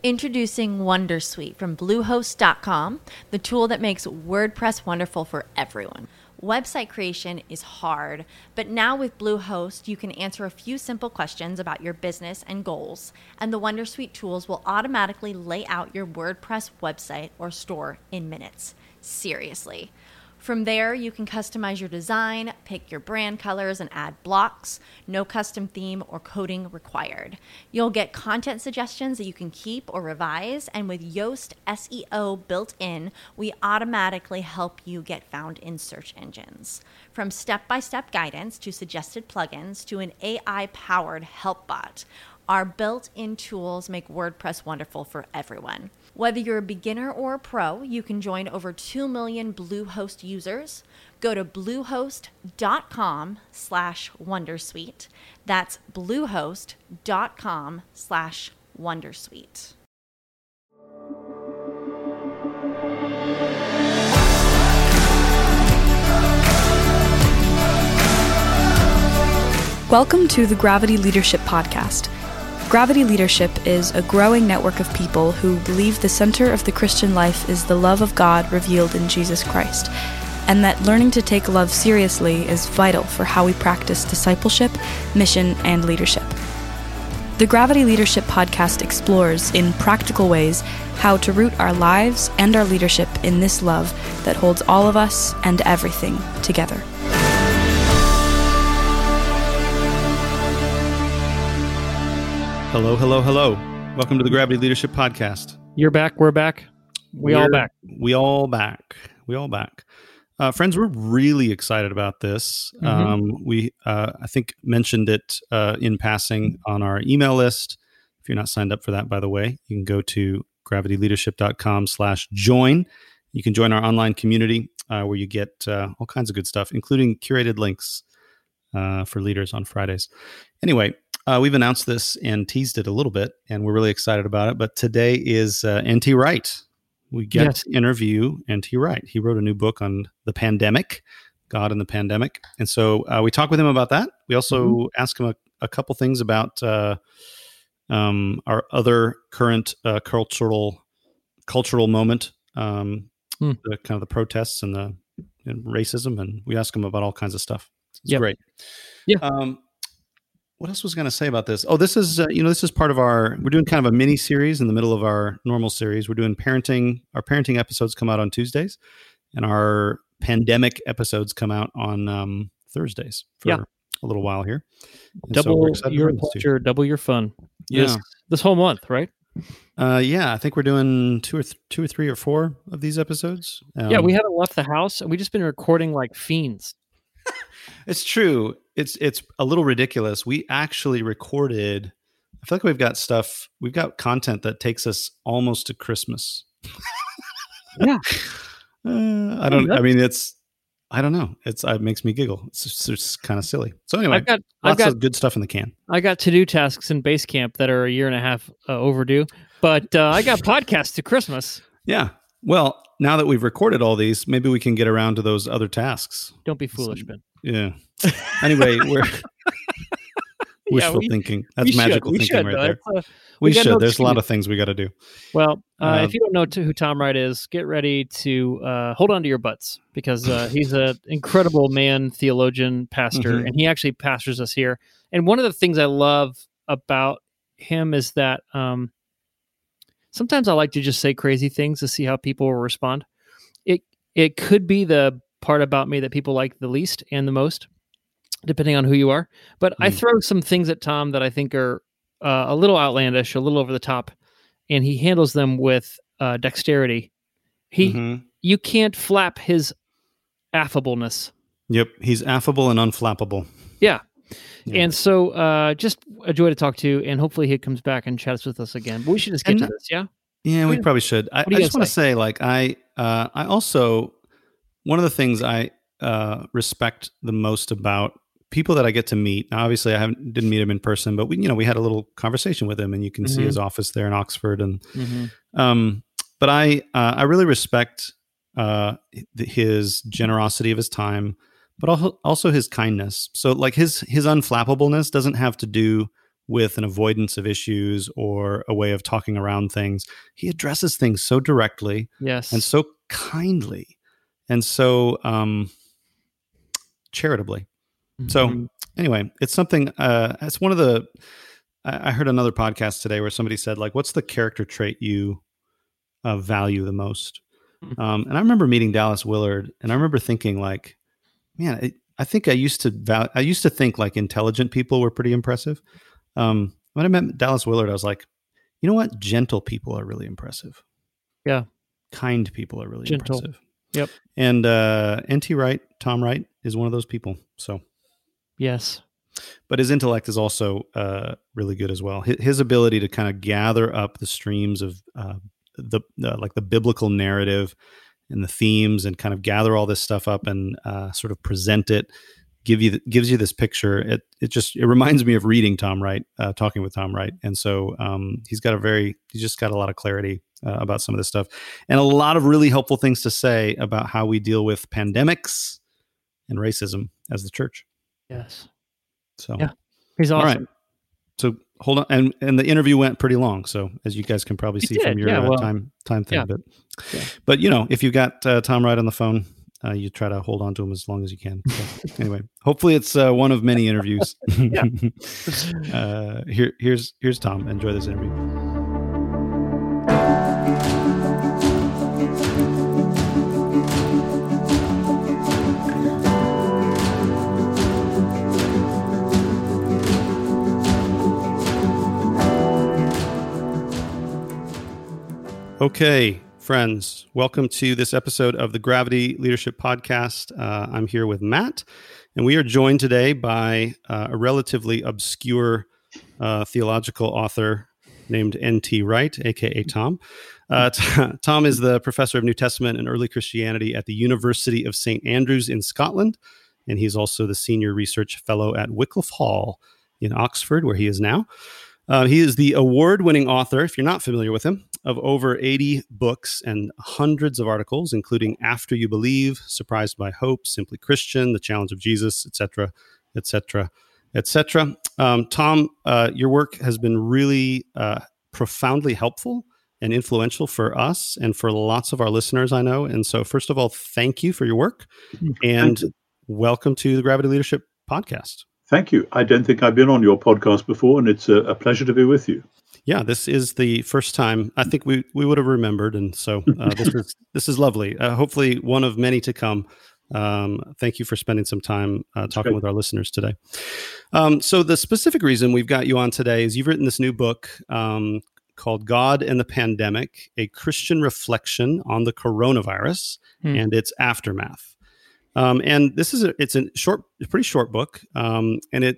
Introducing Wondersuite from Bluehost.com, the tool that makes WordPress wonderful for everyone. Website creation is hard, but now with Bluehost, you can answer a few simple questions about your business and goals, and the Wondersuite tools will automatically lay out your WordPress website or store in minutes. Seriously. From there, you can customize your design, pick your brand colors, and add blocks. No custom theme or coding required. You'll get content suggestions that you can keep or revise, and with Yoast SEO built in, we automatically help you get found in search engines. From step-by-step guidance to suggested plugins to an AI-powered help bot, our built-in tools make WordPress wonderful for everyone. Whether you're a beginner or a pro, you can join over 2 million Bluehost users. Go to bluehost.com/wondersuite. That's bluehost.com/wondersuite. Welcome to the Gravity Leadership Podcast. Gravity Leadership is a growing network of people who believe the center of the Christian life is the love of God revealed in Jesus Christ, and that learning to take love seriously is vital for how we practice discipleship, mission, and leadership. The Gravity Leadership Podcast explores, in practical ways, how to root our lives and our leadership in this love that holds all of us and everything together. Hello, hello, hello. Welcome to the Gravity Leadership Podcast. You're back. We're back. We all back. We all back. Friends, we're really excited about this. We, I think, mentioned it in passing on our email list. If you're not signed up for that, by the way, you can go to gravityleadership.com/join. You can join our online community where you get all kinds of good stuff, including curated links for leaders on Fridays. Anyway, we've announced this and teased it a little bit, and we're really excited about it. But today is N.T. Wright. We get to interview N.T. Wright. He wrote a new book on the pandemic, God in the pandemic. And so we talk with him about that. We also ask him a couple things about our other current cultural moment, the kind of the protests and racism. And we ask him about all kinds of stuff. It's great. Yeah. What else was I going to say about this? Oh, this is, this is part of we're doing kind of a mini series in the middle of our normal series. We're doing parenting. Our parenting episodes come out on Tuesdays, and our pandemic episodes come out on Thursdays for a little while here. And double your pleasure, double your fun. Yeah. This whole month, right? I think we're doing two or three or four of these episodes. We haven't left the house, and we've just been recording like fiends. It's true. It's a little ridiculous. We actually recorded. I feel like we've got content that takes us almost to Christmas. Yeah. I don't know. It makes me giggle. It's just kind of silly. So anyway, I've got good stuff in the can. I got to-do tasks in Basecamp that are a year and a half overdue, but I got podcasts to Christmas. Yeah. Well, now that we've recorded all these, maybe we can get around to those other tasks. Don't be foolish, Ben. Yeah. Anyway, we're wishful thinking. That's magical thinking right there. We should. There's a lot of things we got to do. Well, if you don't know who Tom Wright is, get ready to hold on to your butts, because he's an incredible man, theologian, pastor, and he actually pastors us here. And one of the things I love about him is that sometimes I like to just say crazy things to see how people will respond. It could be the part about me that people like the least and the most, depending on who you are. But I throw some things at Tom that I think are a little outlandish, a little over the top, and he handles them with dexterity. You can't flap his affableness. Yep, he's affable and unflappable. Yeah. And so just a joy to talk to, and hopefully he comes back and chats with us again. But we should just get to this, yeah? Yeah, we probably should. I just want to say, I also, one of the things I respect the most about people that I get to meet. Now, obviously, I didn't meet him in person, but we had a little conversation with him, and you can see his office there in Oxford. And but I really respect his generosity of his time, but also his kindness. So, like his unflappableness doesn't have to do with an avoidance of issues or a way of talking around things. He addresses things so directly, Yes, and so kindly, and so charitably. So anyway, it's something, it's one of the, I heard another podcast today where somebody said, like, what's the character trait you value the most? And I remember meeting Dallas Willard, and I remember thinking, like, man, I think I used to think like intelligent people were pretty impressive. When I met Dallas Willard, I was like, you know what? Gentle people are really impressive. Yeah. Kind people are really Gentle. impressive. Yep. And N.T. Wright, Tom Wright, is one of those people. So yes. But his intellect is also really good as well. His ability to kind of gather up the streams of like the biblical narrative and the themes, and kind of gather all this stuff up and sort of present it, gives you this picture. It reminds me of reading Tom Wright, talking with Tom Wright, and so he's just got a lot of clarity about some of this stuff, and a lot of really helpful things to say about how we deal with pandemics and racism as the church. Yes. So yeah, he's awesome. All right. So hold on, and the interview went pretty long. So as you guys can probably see from your time thing, yeah. But if you got Tom Wright on the phone, you try to hold on to him as long as you can. So, anyway, hopefully it's one of many interviews. Here's Tom. Enjoy this interview. Okay, friends, welcome to this episode of the Gravity Leadership Podcast. I'm here with Matt, and we are joined today by a relatively obscure theological author named N.T. Wright, aka Tom. Tom is the professor of New Testament and early Christianity at the University of St. Andrews in Scotland, and he's also the senior research fellow at Wycliffe Hall in Oxford, where he is now. He is the award-winning author, if you're not familiar with him, of over 80 books and hundreds of articles, including After You Believe, Surprised by Hope, Simply Christian, The Challenge of Jesus, etc., etc., etc. Tom, your work has been really profoundly helpful and influential for us and for lots of our listeners, I know. And so, first of all, thank you for your work, and welcome to the Gravity Leadership Podcast. Thank you. I don't think I've been on your podcast before, and it's a pleasure to be with you. Yeah, this is the first time. I think we would have remembered, and so this is lovely. Hopefully, one of many to come. Thank you for spending some time talking with our listeners today. So the specific reason we've got you on today is you've written this new book called "God and the Pandemic: A Christian Reflection on the Coronavirus and Its Aftermath." And this is it's a pretty short book, and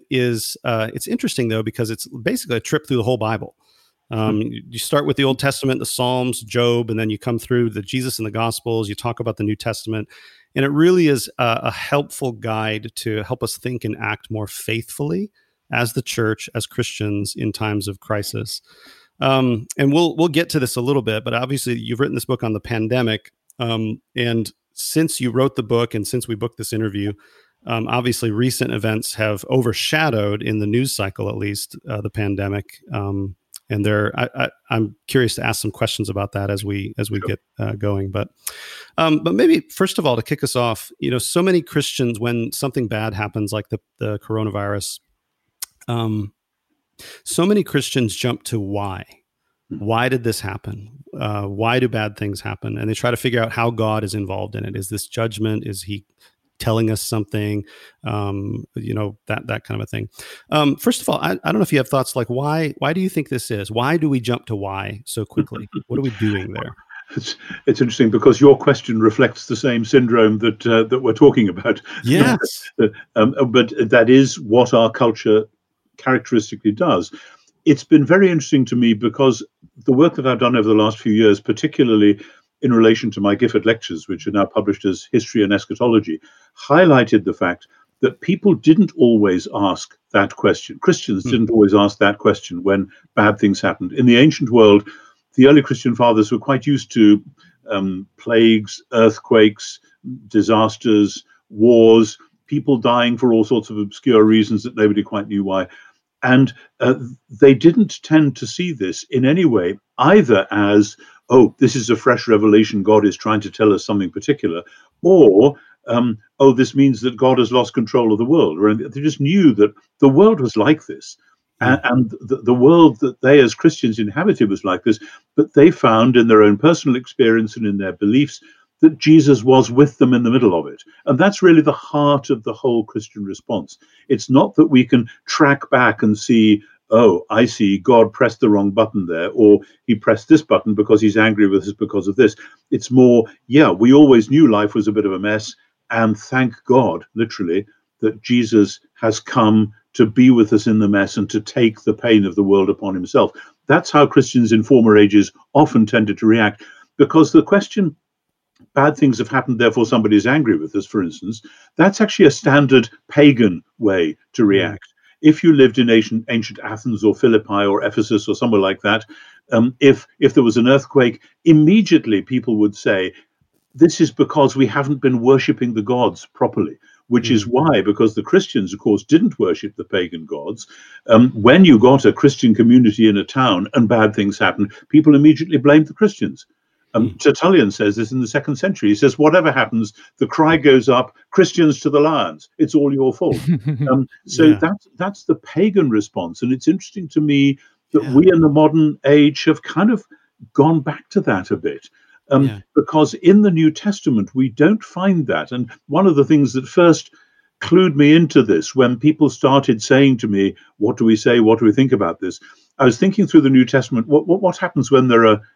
it's interesting though because it's basically a trip through the whole Bible. You start with the Old Testament, the Psalms, Job, and then you come through the Jesus and the Gospels. You talk about the New Testament, and it really is a helpful guide to help us think and act more faithfully as the church, as Christians in times of crisis. And we'll get to this a little bit, but obviously you've written this book on the pandemic, and since you wrote the book and since we booked this interview, obviously recent events have overshadowed, in the news cycle at least, the pandemic. And I'm curious to ask some questions about that as we get going. But maybe first of all, to kick us off, so many Christians, when something bad happens like the coronavirus, so many Christians jump to why. Why did this happen? Why do bad things happen? And they try to figure out how God is involved in it. Is this judgment? Is he telling us something? That kind of a thing. First of all, I don't know if you have thoughts like why do you think this is? Why do we jump to why so quickly? What are we doing there? It's interesting because your question reflects the same syndrome that we're talking about. Yes. But that is what our culture characteristically does. It's been very interesting to me because the work that I've done over the last few years, particularly in relation to my Gifford lectures, which are now published as History and Eschatology, highlighted the fact that people didn't always ask that question. Christians didn't always ask that question when bad things happened. In the ancient world, the early Christian fathers were quite used to plagues, earthquakes, disasters, wars, people dying for all sorts of obscure reasons that nobody quite knew why. And they didn't tend to see this in any way, either as, oh, this is a fresh revelation, God is trying to tell us something particular, or, oh, this means that God has lost control of the world. Or they just knew that the world was like this. And the world that they as Christians inhabited was like this, but they found in their own personal experience and in their beliefs that Jesus was with them in the middle of it. And that's really the heart of the whole Christian response. It's not that we can track back and see, oh, I see God pressed the wrong button there, or he pressed this button because he's angry with us because of this. It's more, yeah, we always knew life was a bit of a mess, and thank God, literally, that Jesus has come to be with us in the mess and to take the pain of the world upon himself. That's how Christians in former ages often tended to react, because the question, bad things have happened, therefore somebody is angry with us, for instance, that's actually a standard pagan way to react. If you lived in ancient Athens or Philippi or Ephesus or somewhere like that, if there was an earthquake, immediately people would say, this is because we haven't been worshipping the gods properly, which is why, because the Christians, of course, didn't worship the pagan gods, when you got a Christian community in a town and bad things happened, people immediately blamed the Christians. Tertullian says this in the 2nd century. He says, whatever happens, the cry goes up, Christians to the lions. It's all your fault. That's the pagan response. And it's interesting to me that we in the modern age have kind of gone back to that a bit. Because in the New Testament, we don't find that. And one of the things that first clued me into this, when people started saying to me, what do we say? What do we think about this? I was thinking through the New Testament, what happens when there are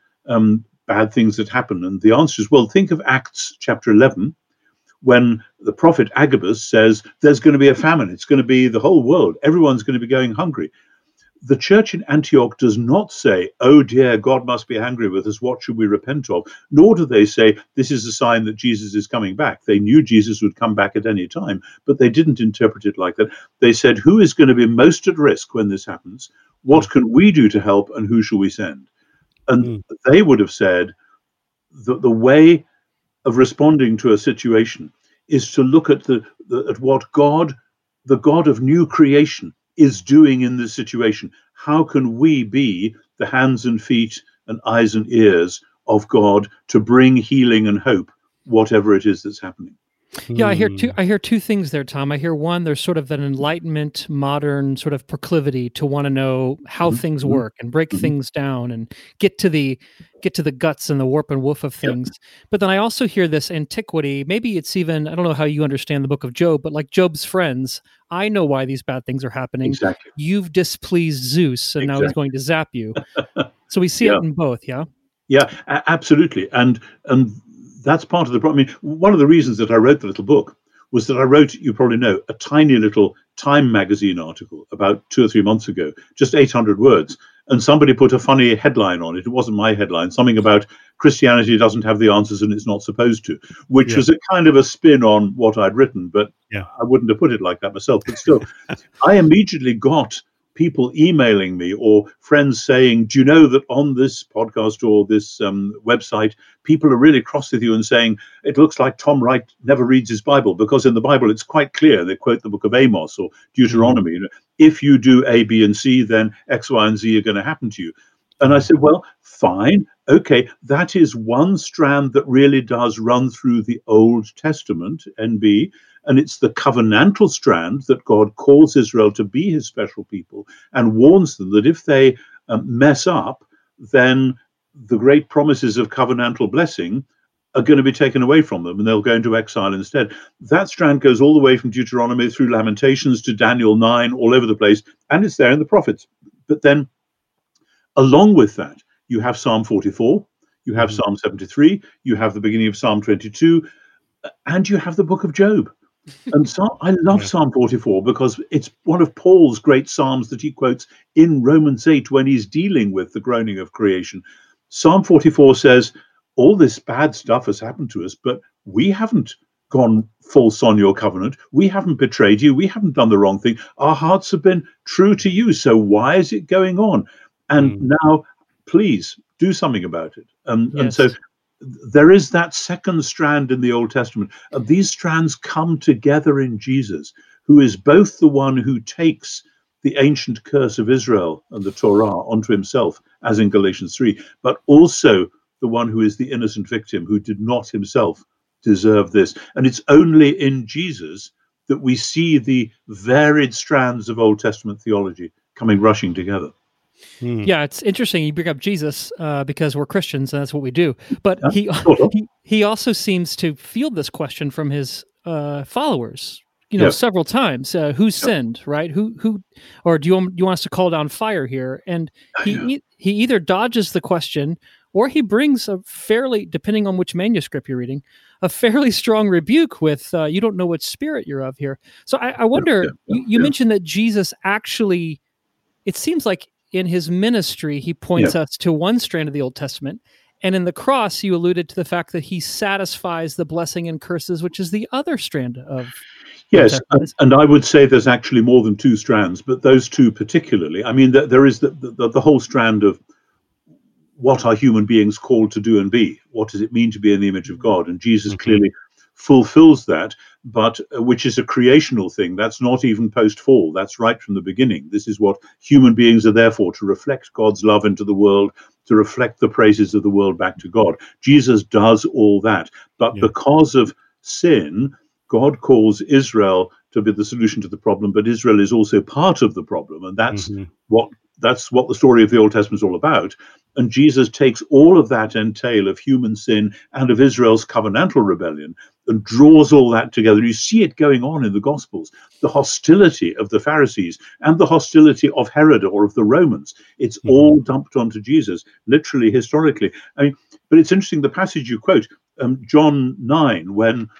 bad things that happen? And the answer is, well, think of Acts chapter 11, when the prophet Agabus says there's going to be a famine. It's going to be the whole world. Everyone's going to be going hungry. The church in Antioch does not say, oh dear, God must be angry with us. What should we repent of? Nor do they say, this is a sign that Jesus is coming back. They knew Jesus would come back at any time, but they didn't interpret it like that. They said, who is going to be most at risk when this happens? What can we do to help, and who shall we send? And they would have said that the way of responding to a situation is to look at at what God, the God of new creation, is doing in this situation. How can we be the hands and feet and eyes and ears of God to bring healing and hope, whatever it is that's happening? Yeah, I hear two things there, Tom. I hear one, there's sort of an Enlightenment, modern sort of proclivity to want to know how things work and break things down and get to the guts and the warp and woof of things. But then I also hear this antiquity. Maybe it's even, I don't know how you understand the book of Job, but like Job's friends, I know why these bad things are happening. Exactly. You've displeased Zeus, and now he's going to zap you. So we see it in both, yeah? Yeah, absolutely. And that's part of the problem. I mean, one of the reasons that I wrote the little book was that I wrote, you probably know, a tiny little Time magazine article about 2 or 3 months ago, just 800 words. And somebody put a funny headline on it. It wasn't my headline, something about Christianity doesn't have the answers and it's not supposed to, which was a kind of a spin on what I'd written. But I wouldn't have put it like that myself. But still, I immediately got people emailing me or friends saying, do you know that on this podcast or this website, people are really cross with you and saying, it looks like Tom Wright never reads his Bible, because in the Bible, it's quite clear. They quote the book of Amos or Deuteronomy. You know, if you do A, B, and C, then X, Y, and Z are going to happen to you. And I said, well, fine. Okay, that is one strand that really does run through the Old Testament, NB. And it's the covenantal strand that God calls Israel to be his special people and warns them that if they mess up, then the great promises of covenantal blessing are going to be taken away from them and they'll go into exile instead. That strand goes all the way from Deuteronomy through Lamentations to Daniel 9, all over the place, and it's there in the prophets. But then along with that, you have Psalm 44, you have Psalm 73, you have the beginning of Psalm 22, and you have the book of Job. And so I love Psalm 44 because it's one of Paul's great psalms that he quotes in Romans 8 when he's dealing with the groaning of creation. Psalm 44 says, all this bad stuff has happened to us, but we haven't gone false on your covenant. We haven't betrayed you. We haven't done the wrong thing. Our hearts have been true to you. So why is it going on? And now, please do something about it. And so there is that second strand in the Old Testament. These strands come together in Jesus, who is both the one who takes the ancient curse of Israel and the Torah onto himself, as in Galatians 3, but also the one who is the innocent victim, who did not himself deserve this. And it's only in Jesus that we see the varied strands of Old Testament theology coming rushing together. Yeah, it's interesting you bring up Jesus because we're Christians and that's what we do. But he also seems to field this question from his followers, several times. Who sinned, right? Who, or do you want us to call down fire here? And he either dodges the question or he brings a fairly, depending on which manuscript you're reading, a fairly strong rebuke with you don't know what spirit you're of here. So I wonder, you mentioned that Jesus actually, it seems like in his ministry, he points us to one strand of the Old Testament. And in the cross, you alluded to the fact that he satisfies the blessing and curses, which is the other strand of. Yes, and I would say there's actually more than two strands, but those two particularly. I mean, there is the whole strand of what are human beings called to do and be? What does it mean to be in the image of God? And Jesus clearly fulfills that, but which is a creational thing. That's not even post-fall. That's right from the beginning. This is what human beings are there for, to reflect God's love into the world, to reflect the praises of the world back to God. Jesus does all that. But because of sin, God calls Israel to be the solution to the problem, but Israel is also part of the problem. And that's what the story of the Old Testament is all about. And Jesus takes all of that entail of human sin and of Israel's covenantal rebellion and draws all that together. You see it going on in the Gospels, the hostility of the Pharisees and the hostility of Herod or of the Romans. It's all dumped onto Jesus, literally, historically. I mean, but it's interesting, the passage you quote, John 9, when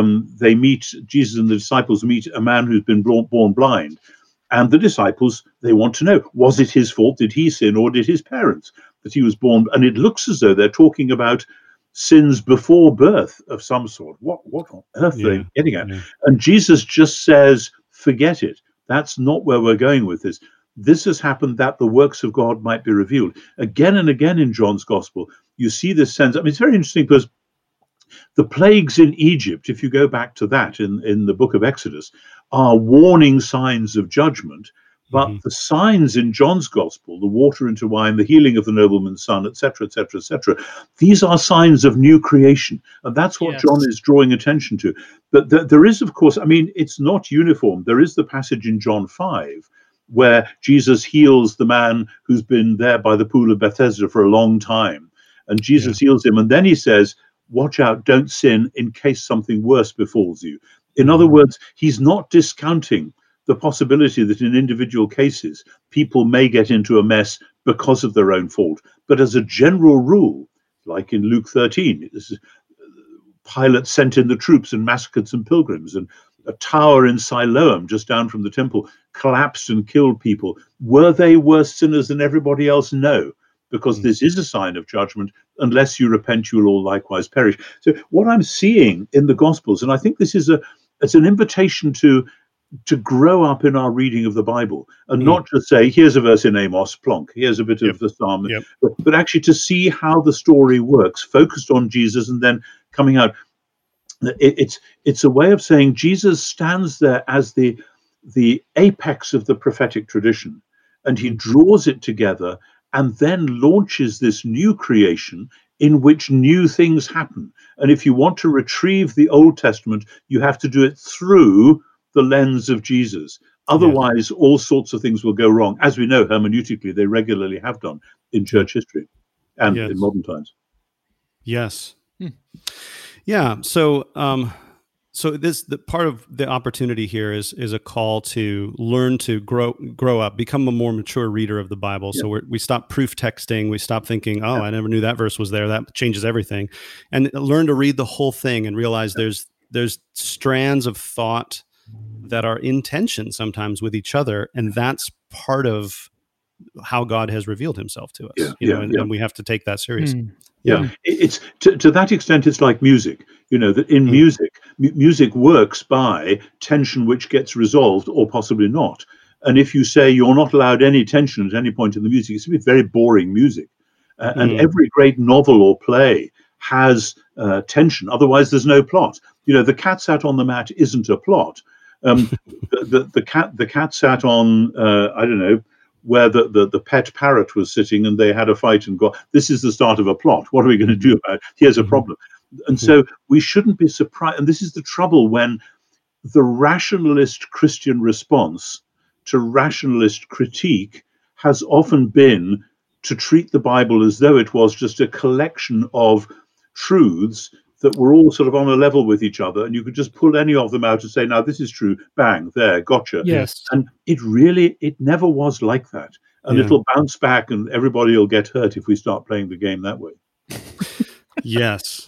Jesus and the disciples meet a man who's been born blind. And the disciples, they want to know, was it his fault? Did he sin, or did his parents that he was born? And it looks as though they're talking about sins before birth of some sort. What on earth are they getting at? And Jesus just says, forget it. That's not where we're going with this. This has happened that the works of God might be revealed. Again and again in John's Gospel, you see this sense. I mean, it's very interesting because the plagues in Egypt, if you go back to that in the book of Exodus, are warning signs of judgment. But the signs in John's Gospel, the water into wine, the healing of the nobleman's son, etc., etc., etc., these are signs of new creation. And that's what John is drawing attention to. But there is, of course, I mean, it's not uniform. There is the passage in John 5 where Jesus heals the man who's been there by the pool of Bethesda for a long time. And Jesus heals him. And then he says, watch out, don't sin in case something worse befalls you. In other words, he's not discounting the possibility that in individual cases, people may get into a mess because of their own fault. But as a general rule, like in Luke 13, Pilate sent in the troops and massacred some pilgrims, and a tower in Siloam, just down from the temple, collapsed and killed people. Were they worse sinners than everybody else? No. Because this is a sign of judgment. Unless you repent, you will all likewise perish. So what I'm seeing in the Gospels, and I think this is it's an invitation to grow up in our reading of the Bible, and not just say, here's a verse in Amos, plonk, here's a bit of the Psalm, but actually to see how the story works, focused on Jesus and then coming out. It's a way of saying Jesus stands there as the apex of the prophetic tradition, and he draws it together and then launches this new creation in which new things happen. And if you want to retrieve the Old Testament, you have to do it through the lens of Jesus. Otherwise, all sorts of things will go wrong. As we know, hermeneutically, they regularly have done in church history and in modern times. Yes. Yeah. So the part of the opportunity here is a call to learn to grow up, become a more mature reader of the Bible. Yeah. So we stop proof texting. We stop thinking, I never knew that verse was there. That changes everything. And learn to read the whole thing and realize there's strands of thought that are in tension sometimes with each other. And that's part of how God has revealed himself to us, and we have to take that seriously. It's to that extent, it's like music, that in music works by tension, which gets resolved or possibly not. And if you say you're not allowed any tension at any point in the music, it's going to be very boring music. And every great novel or play has tension. Otherwise, there's no plot. The cat sat on the mat isn't a plot. The cat sat on I don't know where the pet parrot was sitting, and they had a fight and got. This is the start of a plot. What are we going to do about it? Here's a problem. And so we shouldn't be surprised. And this is the trouble when the rationalist Christian response to rationalist critique has often been to treat the Bible as though it was just a collection of truths that were all sort of on a level with each other, and you could just pull any of them out and say, now this is true, bang, there, gotcha. Yes. And it never was like that. And it'll bounce back and everybody will get hurt if we start playing the game that way. Yes.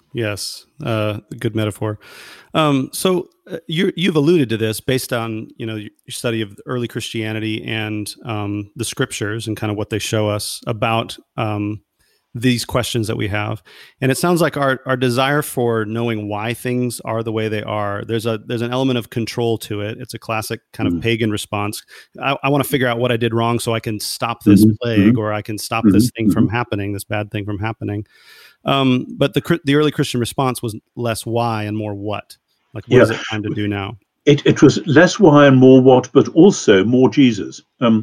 Good metaphor. So you've alluded to this based on, your study of early Christianity and the scriptures and kind of what they show us about these questions that we have. And it sounds like our desire for knowing why things are the way they are, there's an element of control to it. It's a classic kind of pagan response. I want to figure out what I did wrong so I can stop this plague, or I can stop this thing from happening, this bad thing from happening. But the early Christian response was less why and more what. Like, what is it time to do now? It was less why and more what, but also more Jesus.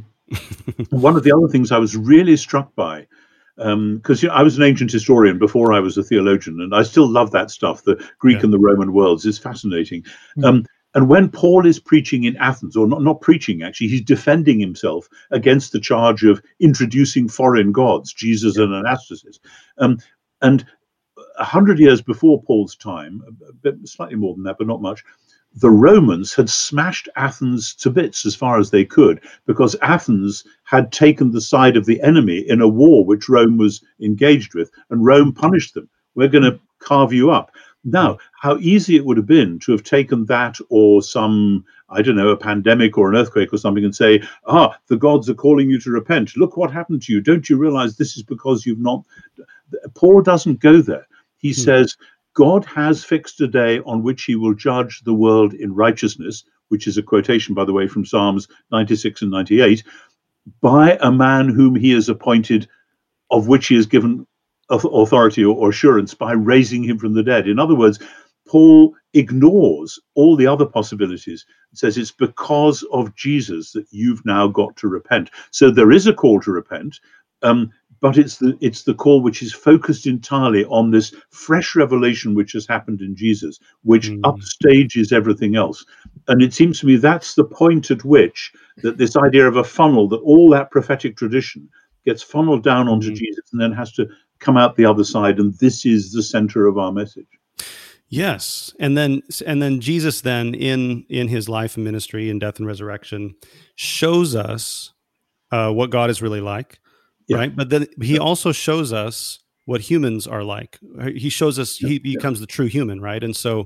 One of the other things I was really struck by, because I was an ancient historian before I was a theologian, and I still love that stuff. The Greek and the Roman worlds is fascinating. And when Paul is preaching in Athens, or not preaching, actually, he's defending himself against the charge of introducing foreign gods, Jesus and Anastasis. And 100 years before Paul's time, a bit, slightly more than that, but not much, the Romans had smashed Athens to bits as far as they could, because Athens had taken the side of the enemy in a war which Rome was engaged with, and Rome punished them. We're going to carve you up. Now, how easy it would have been to have taken that, or some, I don't know, a pandemic or an earthquake or something, and say, the gods are calling you to repent. Look what happened to you. Don't you realize this is because you've not... Paul doesn't go there. He says, God has fixed a day on which he will judge the world in righteousness, which is a quotation, by the way, from Psalms 96 and 98, by a man whom he has appointed, of which he has given authority or assurance, by raising him from the dead. In other words, Paul ignores all the other possibilities and says it's because of Jesus that you've now got to repent. So there is a call to repent, but it's the call which is focused entirely on this fresh revelation which has happened in Jesus, which upstages everything else. And it seems to me that's the point at which that this idea of a funnel, that all that prophetic tradition gets funneled down onto Jesus and then has to come out the other side. And this is the center of our message. Yes. And then Jesus then in his life and ministry and death and resurrection shows us what God is really like. Yeah. Right. But then he also shows us what humans are like. He shows us he becomes the true human. Right. And so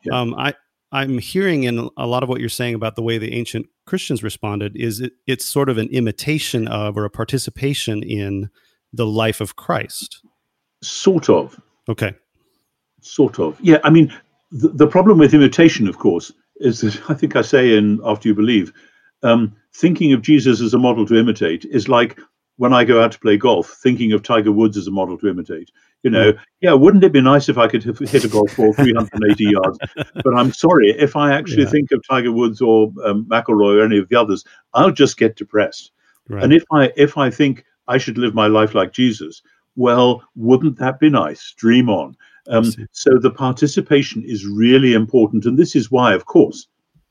I'm hearing in a lot of what you're saying about the way the ancient Christians responded is it's sort of an imitation of, or a participation in, the life of Christ. Sort of. Okay. Sort of. Yeah. I mean, the problem with imitation, of course, is that I think I say in After You Believe, thinking of Jesus as a model to imitate is like when I go out to play golf, thinking of Tiger Woods as a model to imitate. Wouldn't it be nice if I could hit a golf ball 380 yards? But I'm sorry, if I actually think of Tiger Woods or McIlroy or any of the others, I'll just get depressed. Right. And if I think I should live my life like Jesus, well, wouldn't that be nice? Dream on. So the participation is really important. And this is why, of course,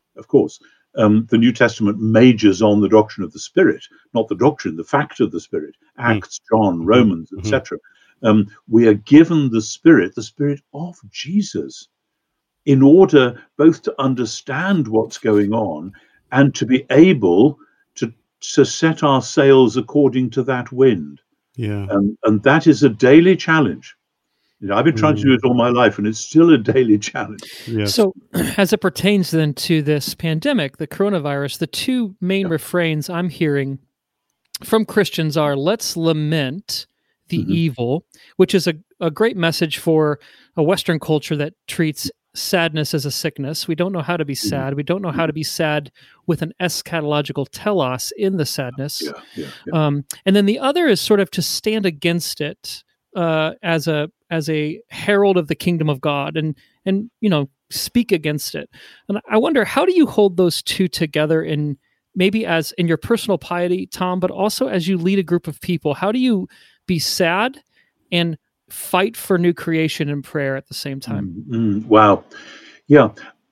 the New Testament majors on the doctrine of the Spirit, not the doctrine, the fact of the Spirit, Acts, John, Romans, etc. We are given the Spirit of Jesus, in order both to understand what's going on and to be able to set our sails according to that wind. Yeah. And that is a daily challenge. I've been trying to do it all my life, and it's still a daily challenge. Yes. So as it pertains then to this pandemic, the coronavirus, the two main refrains I'm hearing from Christians are, let's lament the evil, which is a great message for a Western culture that treats sadness as a sickness. We don't know how to be sad. We don't know how to be sad with an eschatological telos in the sadness. And then the other is sort of to stand against it as a herald of the kingdom of God, and speak against it. And I wonder, how do you hold those two together in maybe as in your personal piety, Tom, but also as you lead a group of people? How do you be sad and fight for new creation in prayer at the same time? Wow. Yeah.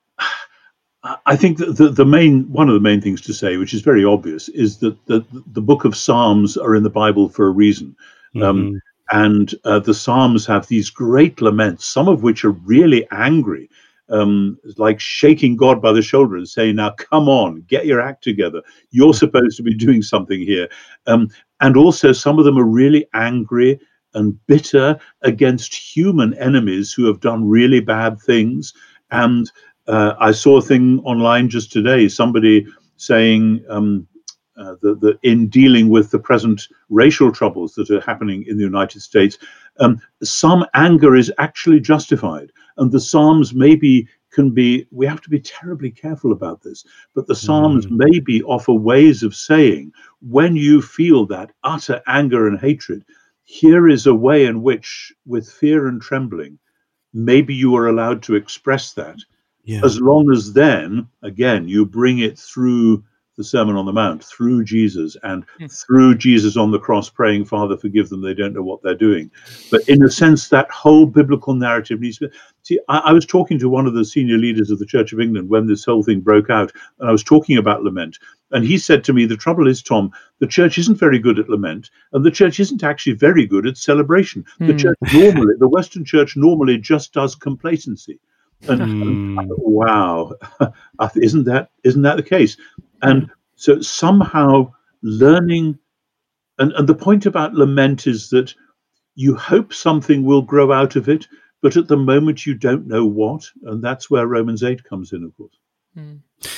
I think that one of the main things to say, which is very obvious, is that the book of Psalms are in the Bible for a reason. And the Psalms have these great laments, some of which are really angry, like shaking God by the shoulder and saying, now, come on, get your act together. You're supposed to be doing something here. And also some of them are really angry and bitter against human enemies who have done really bad things. And I saw a thing online just today, somebody saying that in dealing with the present racial troubles that are happening in the United States, some anger is actually justified. And the Psalms we have to be terribly careful about this, but the Psalms maybe offer ways of saying, when you feel that utter anger and hatred, here is a way in which, with fear and trembling, maybe you are allowed to express that. Yeah. As long as then, again, you bring it through the Sermon on the Mount, through Jesus, and through Jesus on the cross praying, Father, forgive them, they don't know what they're doing. But in a sense, that whole biblical narrative needs to be... See, I was talking to one of the senior leaders of the Church of England when this whole thing broke out, and I was talking about lament. And he said to me, the trouble is, Tom, the church isn't very good at lament, and the church isn't actually very good at celebration. The church normally, the Western church normally just does complacency. And wow, isn't that the case? And so somehow learning, and the point about lament is that you hope something will grow out of it, but at the moment you don't know what, and that's where Romans 8 comes in, of course.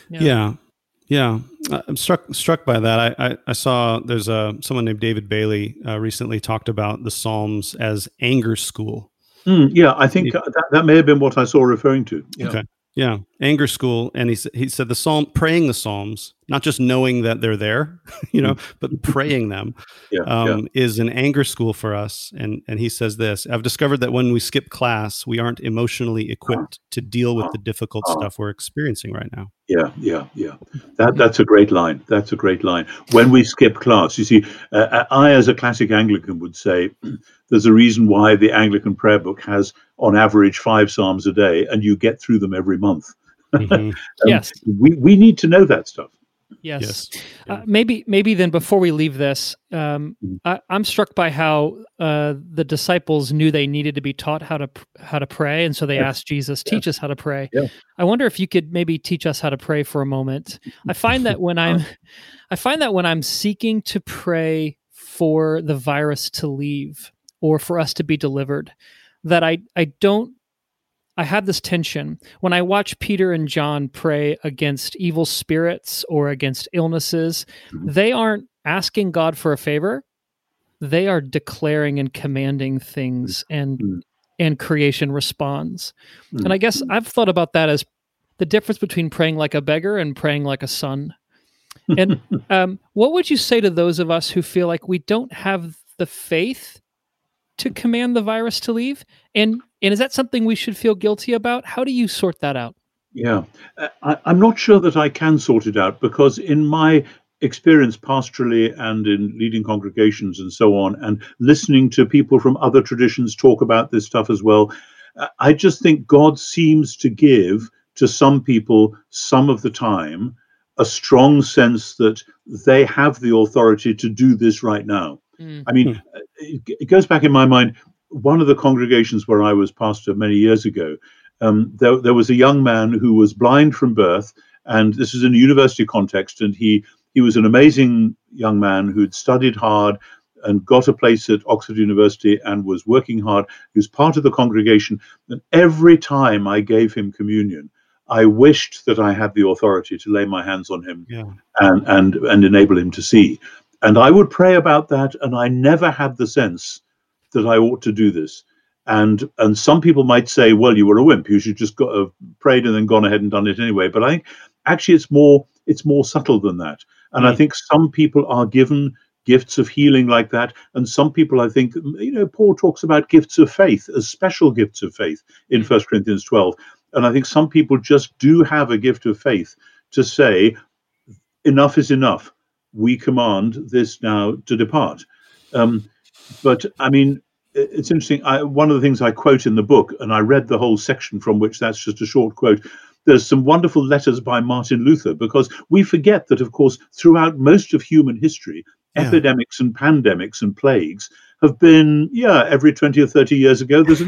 Yeah. I'm struck by that. I saw there's someone named David Bailey recently talked about the Psalms as anger school. Yeah, I think that may have been what I saw referring to. Yeah. Okay. Yeah, anger school, and he said praying the Psalms, not just knowing that they're there, but praying them, is an anger school for us. And he says this: I've discovered that when we skip class, we aren't emotionally equipped to deal with the difficult stuff we're experiencing right now. Yeah. That's a great line. That's a great line. When we skip class, you see, I, as a classic Anglican, would say there's a reason why the Anglican prayer book has, on average, 5 Psalms a day, and you get through them every month. Yes, we need to know that stuff. Yes. Maybe then before we leave this, I'm struck by how the disciples knew they needed to be taught how to pray, and so they asked Jesus, "Teach us how to pray." Yeah. I wonder if you could maybe teach us how to pray for a moment. I find that when I'm seeking to pray for the virus to leave or for us to be delivered, that I have this tension. When I watch Peter and John pray against evil spirits or against illnesses, they aren't asking God for a favor. They are declaring and commanding things, and creation responds. And I guess I've thought about that as the difference between praying like a beggar and praying like a son. And what would you say to those of us who feel like we don't have the faith to command the virus to leave? And is that something we should feel guilty about? How do you sort that out? Yeah, I'm not sure that I can sort it out, because in my experience pastorally and in leading congregations and so on, and listening to people from other traditions talk about this stuff as well, I just think God seems to give to some people, some of the time, a strong sense that they have the authority to do this right now. I mean, it goes back in my mind, one of the congregations where I was pastor many years ago, there was a young man who was blind from birth, and this is in a university context, and he was an amazing young man who'd studied hard and got a place at Oxford University and was working hard. He was part of the congregation, and every time I gave him communion, I wished that I had the authority to lay my hands on him and enable him to see. And I would pray about that, and I never had the sense that I ought to do this. And some people might say, well, you were a wimp. You should just prayed and then gone ahead and done it anyway. But I think actually it's more subtle than that. And I think some people are given gifts of healing like that. And some people, I think, Paul talks about gifts of faith as special gifts of faith in 1 Corinthians 12. And I think some people just do have a gift of faith to say, enough is enough. We command this now to depart. But I mean, it's interesting. One of the things I quote in the book, and I read the whole section from which that's just a short quote, there's some wonderful letters by Martin Luther, because we forget that, of course, throughout most of human history, epidemics and pandemics and plagues have been, every 20 or 30 years ago, there's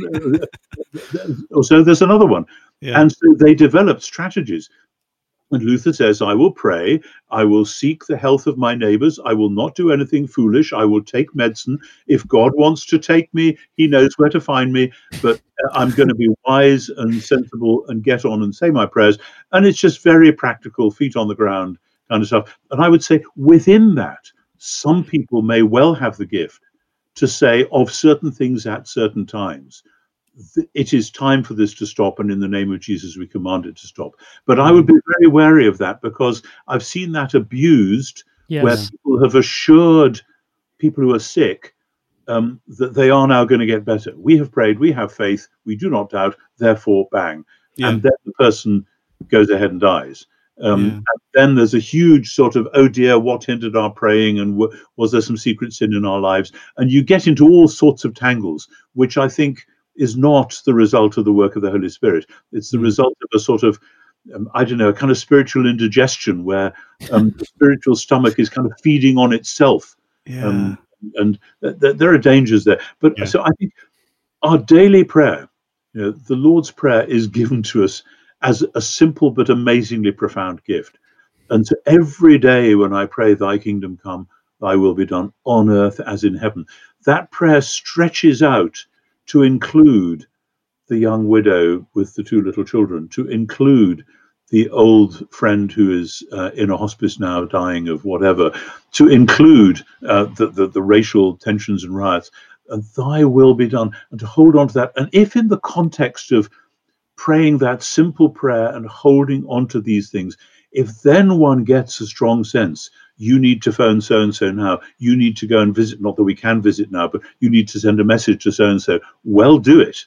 another one. Yeah. And so they developed strategies. And Luther says, I will pray, I will seek the health of my neighbors, I will not do anything foolish, I will take medicine. If God wants to take me, he knows where to find me, but I'm going to be wise and sensible and get on and say my prayers. And it's just very practical, feet on the ground kind of stuff. And I would say within that, some people may well have the gift to say of certain things at certain times, it is time for this to stop, and in the name of Jesus we command it to stop. But I would be very wary of that, because I've seen that abused, where people have assured people who are sick that they are now going to get better. We have prayed, we have faith, we do not doubt, therefore bang. And then the person goes ahead and dies. And then there's a huge sort of, oh dear, what hindered our praying, and was there some secret sin in our lives? And you get into all sorts of tangles, which I think is not the result of the work of the Holy Spirit. It's the result of a sort of, a kind of spiritual indigestion, where the spiritual stomach is kind of feeding on itself. And there are dangers there. But so I think our daily prayer, the Lord's Prayer, is given to us as a simple but amazingly profound gift. And so every day when I pray, thy kingdom come, thy will be done on earth as in heaven, that prayer stretches out to include the young widow with the two little children, to include the old friend who is in a hospice now dying of whatever, to include the racial tensions and riots, and thy will be done, and to hold on to that. And if in the context of praying that simple prayer and holding on to these things, if then one gets a strong sense, you need to phone so-and-so now, you need to go and visit, not that we can visit now, but you need to send a message to so-and-so, well, do it.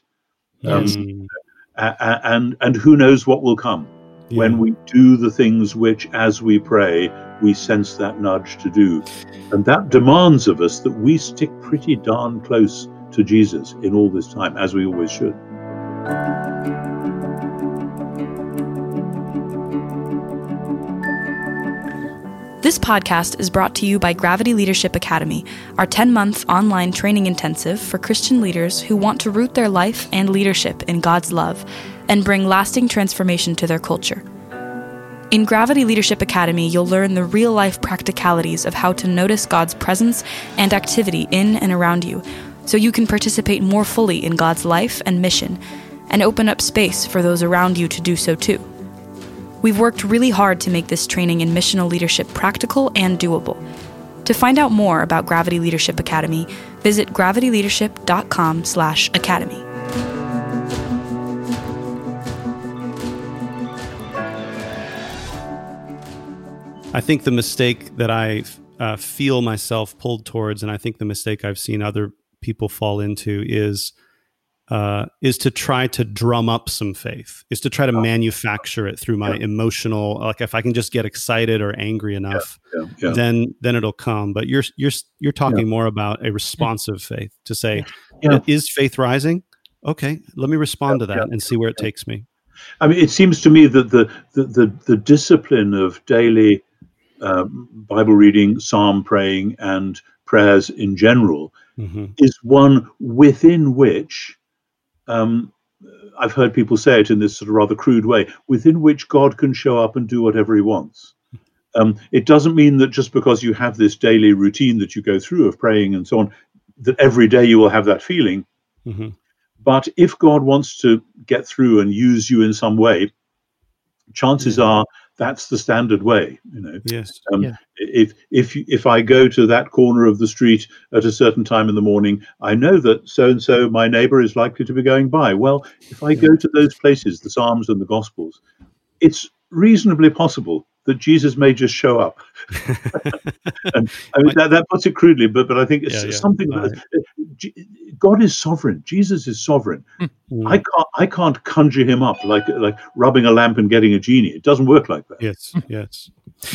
And who knows what will come when we do the things which, as we pray, we sense that nudge to do. And that demands of us that we stick pretty darn close to Jesus in all this time, as we always should. This podcast is brought to you by Gravity Leadership Academy, our 10-month online training intensive for Christian leaders who want to root their life and leadership in God's love and bring lasting transformation to their culture. In Gravity Leadership Academy, you'll learn the real-life practicalities of how to notice God's presence and activity in and around you, so you can participate more fully in God's life and mission, and open up space for those around you to do so too. We've worked really hard to make this training in missional leadership practical and doable. To find out more about Gravity Leadership Academy, visit gravityleadership.com/academy. I think the mistake that I feel myself pulled towards, and I think the mistake I've seen other people fall into, is to try to drum up some faith, is to try to manufacture it through my emotional, like if I can just get excited or angry enough, then it'll come. But you're talking more about a responsive faith, to say, is faith rising? Okay, let me respond to that and see where it takes me. I mean, it seems to me that the discipline of daily Bible reading, psalm praying, and prayers in general is one within which, I've heard people say it in this sort of rather crude way, within which God can show up and do whatever he wants. It doesn't mean that just because you have this daily routine that you go through of praying and so on, that every day you will have that feeling. But if God wants to get through and use you in some way, chances are that's the standard way. Yes. If I go to that corner of the street at a certain time in the morning, I know that so and so, my neighbor, is likely to be going by. Well, if I go to those places, the Psalms and the Gospels, it's reasonably possible that Jesus may just show up. And I mean, that puts it crudely, but I think it's something that God is sovereign. Jesus is sovereign. I can't conjure him up like rubbing a lamp and getting a genie. It doesn't work like that. Yes.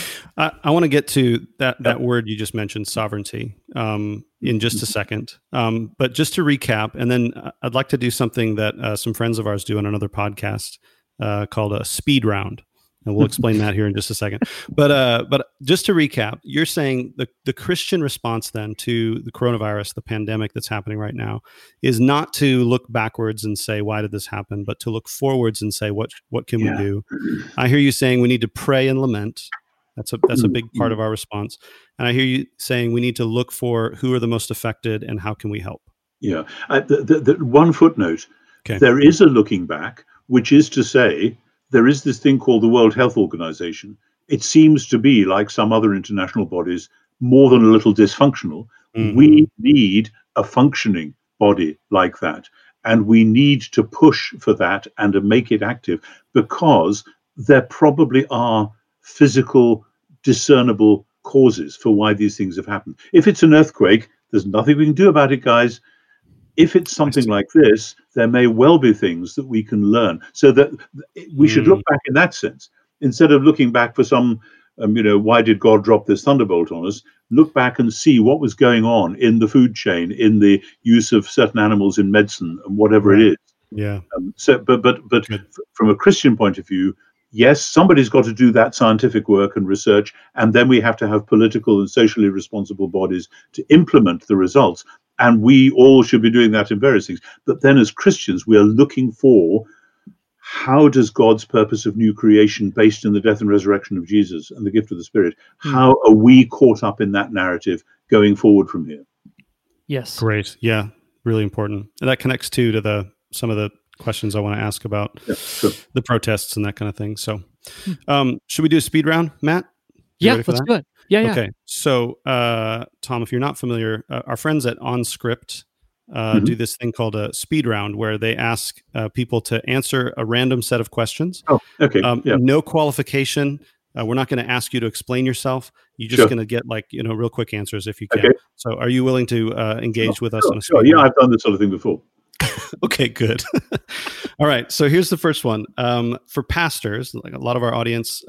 I want to get to that word you just mentioned, sovereignty, in just a second. But just to recap, and then I'd like to do something that some friends of ours do on another podcast called a speed round. And we'll explain that here in just a second. But just to recap, you're saying the Christian response then to the coronavirus, the pandemic that's happening right now, is not to look backwards and say, why did this happen? But to look forwards and say, what can we do? I hear you saying we need to pray and lament. That's a big part of our response. And I hear you saying we need to look for who are the most affected and how can we help? Yeah. The one footnote, there is a looking back, which is to say, there is this thing called the World Health Organization. It seems to be, like some other international bodies, more than a little dysfunctional. We need a functioning body like that. And we need to push for that and to make it active, because there probably are physical, discernible causes for why these things have happened. If it's an earthquake, there's nothing we can do about it, guys. If it's something like this, there may well be things that we can learn. So that we should look back in that sense, instead of looking back for some, why did God drop this thunderbolt on us? Look back and see what was going on in the food chain, in the use of certain animals in medicine, and whatever it is. Yeah. But from a Christian point of view, yes, somebody's got to do that scientific work and research, and then we have to have political and socially responsible bodies to implement the results. And we all should be doing that in various things. But then as Christians, we are looking for, how does God's purpose of new creation, based in the death and resurrection of Jesus and the gift of the Spirit, how are we caught up in that narrative going forward from here? Yes. Great. Yeah, really important. And that connects to some of the questions I want to ask about the protests and that kind of thing. So should we do a speed round, Matt? Yeah, let's do it. Yeah. Okay. So, Tom, if you're not familiar, our friends at OnScript do this thing called a speed round, where they ask people to answer a random set of questions. Oh, okay. No qualification. We're not going to ask you to explain yourself. You're just going to get real quick answers if you can. Okay. So are you willing to engage with us on a speed round? Yeah, I've done this sort of thing before. Okay, good. All right. So here's the first one. For pastors, like a lot of our audience,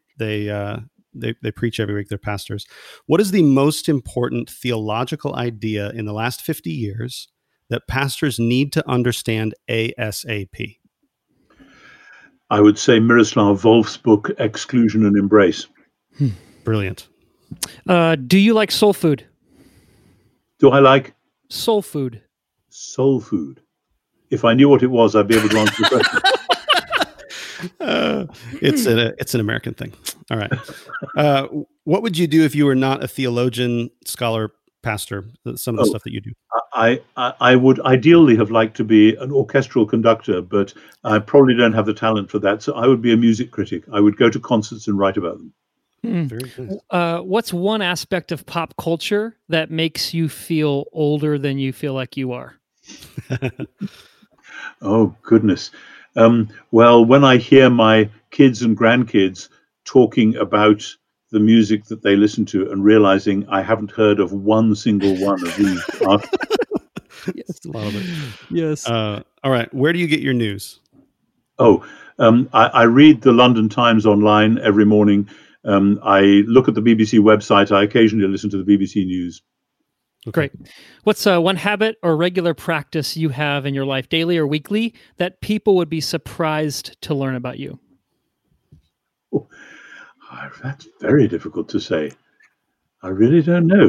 they preach every week. They're pastors. What is the most important theological idea in the last 50 years that pastors need to understand ASAP? I would say Miroslav Volf's book, Exclusion and Embrace. Brilliant. Do you like soul food? Do I like? Soul food. Soul food. If I knew what it was, I'd be able to answer the question. It's an American thing. All right. What would you do if you were not a theologian, scholar, pastor? Some of the stuff that you do. I would ideally have liked to be an orchestral conductor, but I probably don't have the talent for that. So I would be a music critic. I would go to concerts and write about them. Very good. What's one aspect of pop culture that makes you feel older than you feel like you are? Oh, goodness. Well, when I hear my kids and grandkids talking about the music that they listen to and realizing I haven't heard of one single one of these artists. Yes, a lot of it. Yes. All right. Where do you get your news? I read the London Times online every morning. I look at the BBC website. I occasionally listen to the BBC News. Okay. Great. What's one habit or regular practice you have in your life, daily or weekly, that people would be surprised to learn about you? Oh, that's very difficult to say. I really don't know.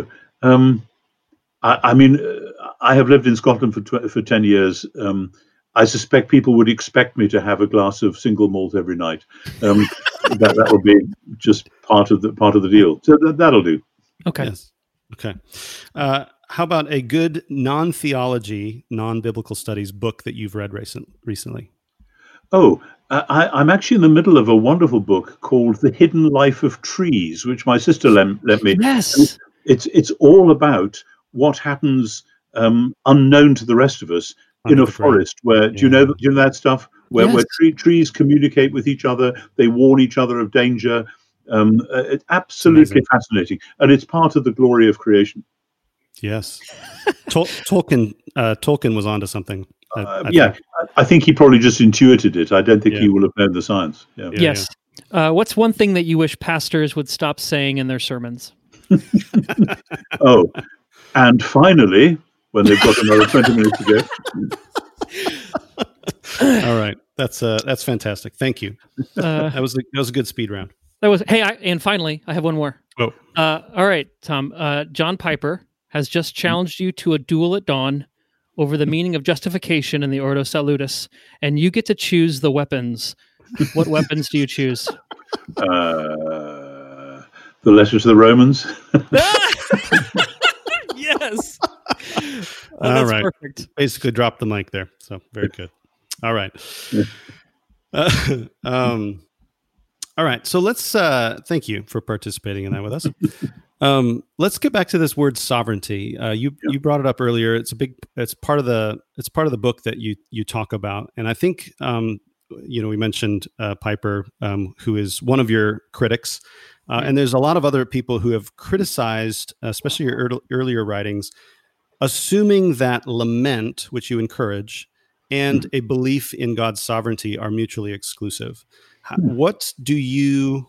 I mean, I have lived in Scotland for 10 years. I suspect people would expect me to have a glass of single malt every night. That would be just part of the deal. So that'll do. Okay. Yes. Okay. How about a good non-theology, non-biblical studies book that you've read recently? I'm actually in the middle of a wonderful book called The Hidden Life of Trees, which my sister lent me. Yes. It's all about what happens unknown to the rest of us in a forest where, do you know that stuff? Where trees communicate with each other, they warn each other of danger. It's absolutely fascinating, and it's part of the glory of creation. Yes, Tolkien was onto something. I think he probably just intuited it. I don't think he will have known the science. Yeah. Yes. What's one thing that you wish pastors would stop saying in their sermons? Oh, and finally, when they've got another 20 minutes to go. All right, that's fantastic. Thank you. That was a good speed round. And finally, I have one more. Oh, all right, Tom. John Piper has just challenged you to a duel at dawn over the meaning of justification in the Ordo Salutis, and you get to choose the weapons. What weapons do you choose? The letter to the Romans. Yes. All right. Perfect. Basically, drop the mic there. So very good. All right. All right. So let's thank you for participating in that with us. Let's get back to this word sovereignty. You brought it up earlier. It's part of the book that you talk about, and I think we mentioned Piper, who is one of your critics, and there's a lot of other people who have criticized, especially your earlier writings, assuming that lament, which you encourage, and a belief in God's sovereignty are mutually exclusive. What do you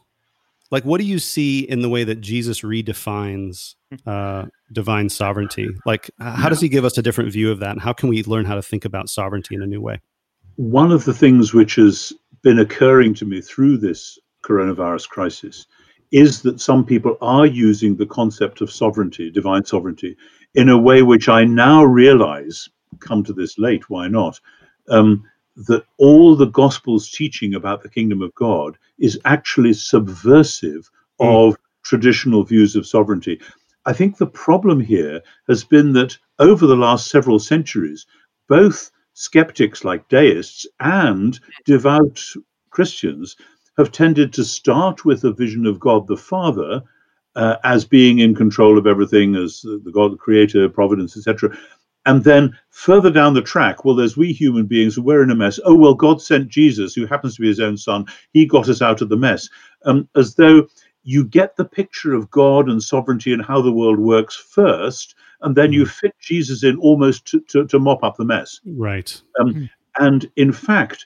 see in the way that Jesus redefines divine sovereignty? Like, how does he give us a different view of that? And how can we learn how to think about sovereignty in a new way? One of the things which has been occurring to me through this coronavirus crisis is that some people are using the concept of sovereignty, divine sovereignty, in a way which I now realize, come to this late, why not, that all the Gospel's teaching about the kingdom of God is actually subversive of traditional views of sovereignty. I think the problem here has been that over the last several centuries, both skeptics like deists and devout Christians have tended to start with a vision of God the Father as being in control of everything, as the God, the creator, providence, etc. And then further down the track, well, there's we human beings, we're in a mess. Oh, well, God sent Jesus, who happens to be his own son. He got us out of the mess. As though you get the picture of God and sovereignty and how the world works first, and then you fit Jesus in almost to mop up the mess. Right. And in fact,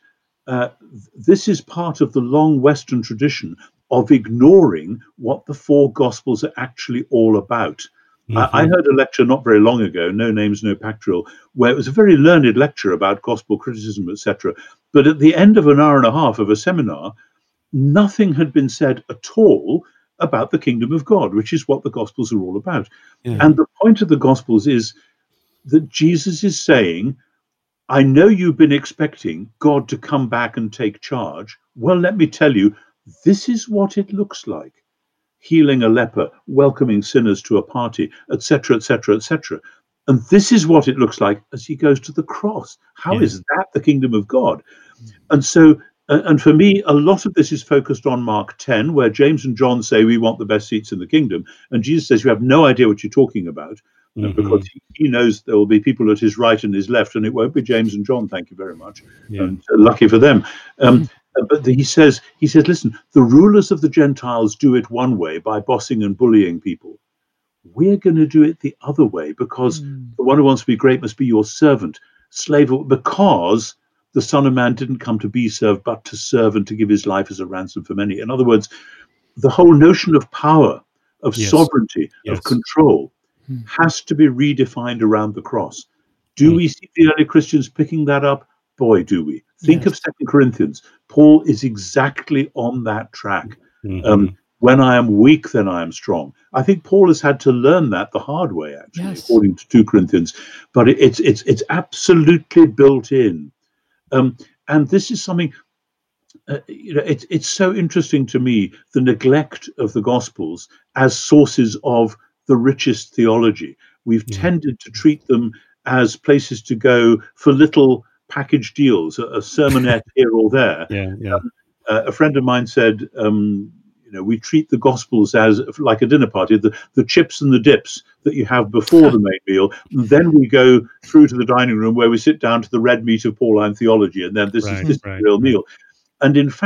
this is part of the long Western tradition of ignoring what the four Gospels are actually all about. I heard a lecture not very long ago, No Names, No Pactorial, where it was a very learned lecture about gospel criticism, etc. But at the end of an hour and a half of a seminar, nothing had been said at all about the kingdom of God, which is what the Gospels are all about. Yeah. And the point of the Gospels is that Jesus is saying, I know you've been expecting God to come back and take charge. Well, let me tell you, this is what it looks like. Healing a leper, welcoming sinners to a party, etc., etc., etc. And this is what it looks like as he goes to the cross. How is that the kingdom of God? And so, and for me, a lot of this is focused on Mark 10, where James and John say, we want the best seats in the kingdom. And Jesus says, you have no idea what you're talking about, because he knows there will be people at his right and his left, and it won't be James and John, thank you very much. And lucky for them. But he says, listen, the rulers of the Gentiles do it one way by bossing and bullying people. We're going to do it the other way, because the one who wants to be great must be your servant, slave, because the Son of Man didn't come to be served, but to serve and to give his life as a ransom for many. In other words, the whole notion of power, of sovereignty, of control has to be redefined around the cross. Do we see the early Christians picking that up? Boy, do we. Think of 2 Corinthians. Paul is exactly on that track. When I am weak, then I am strong. I think Paul has had to learn that the hard way, actually, according to 2 Corinthians. But it's absolutely built in. And this is something, it's so interesting to me, the neglect of the Gospels as sources of the richest theology. We've tended to treat them as places to go for little package deals, a sermonette here or there. A friend of mine said, we treat the Gospels as like a dinner party, the chips and the dips that you have before the main meal. And then we go through to the dining room where we sit down to the red meat of Pauline theology. And then this is the real meal. And in fact,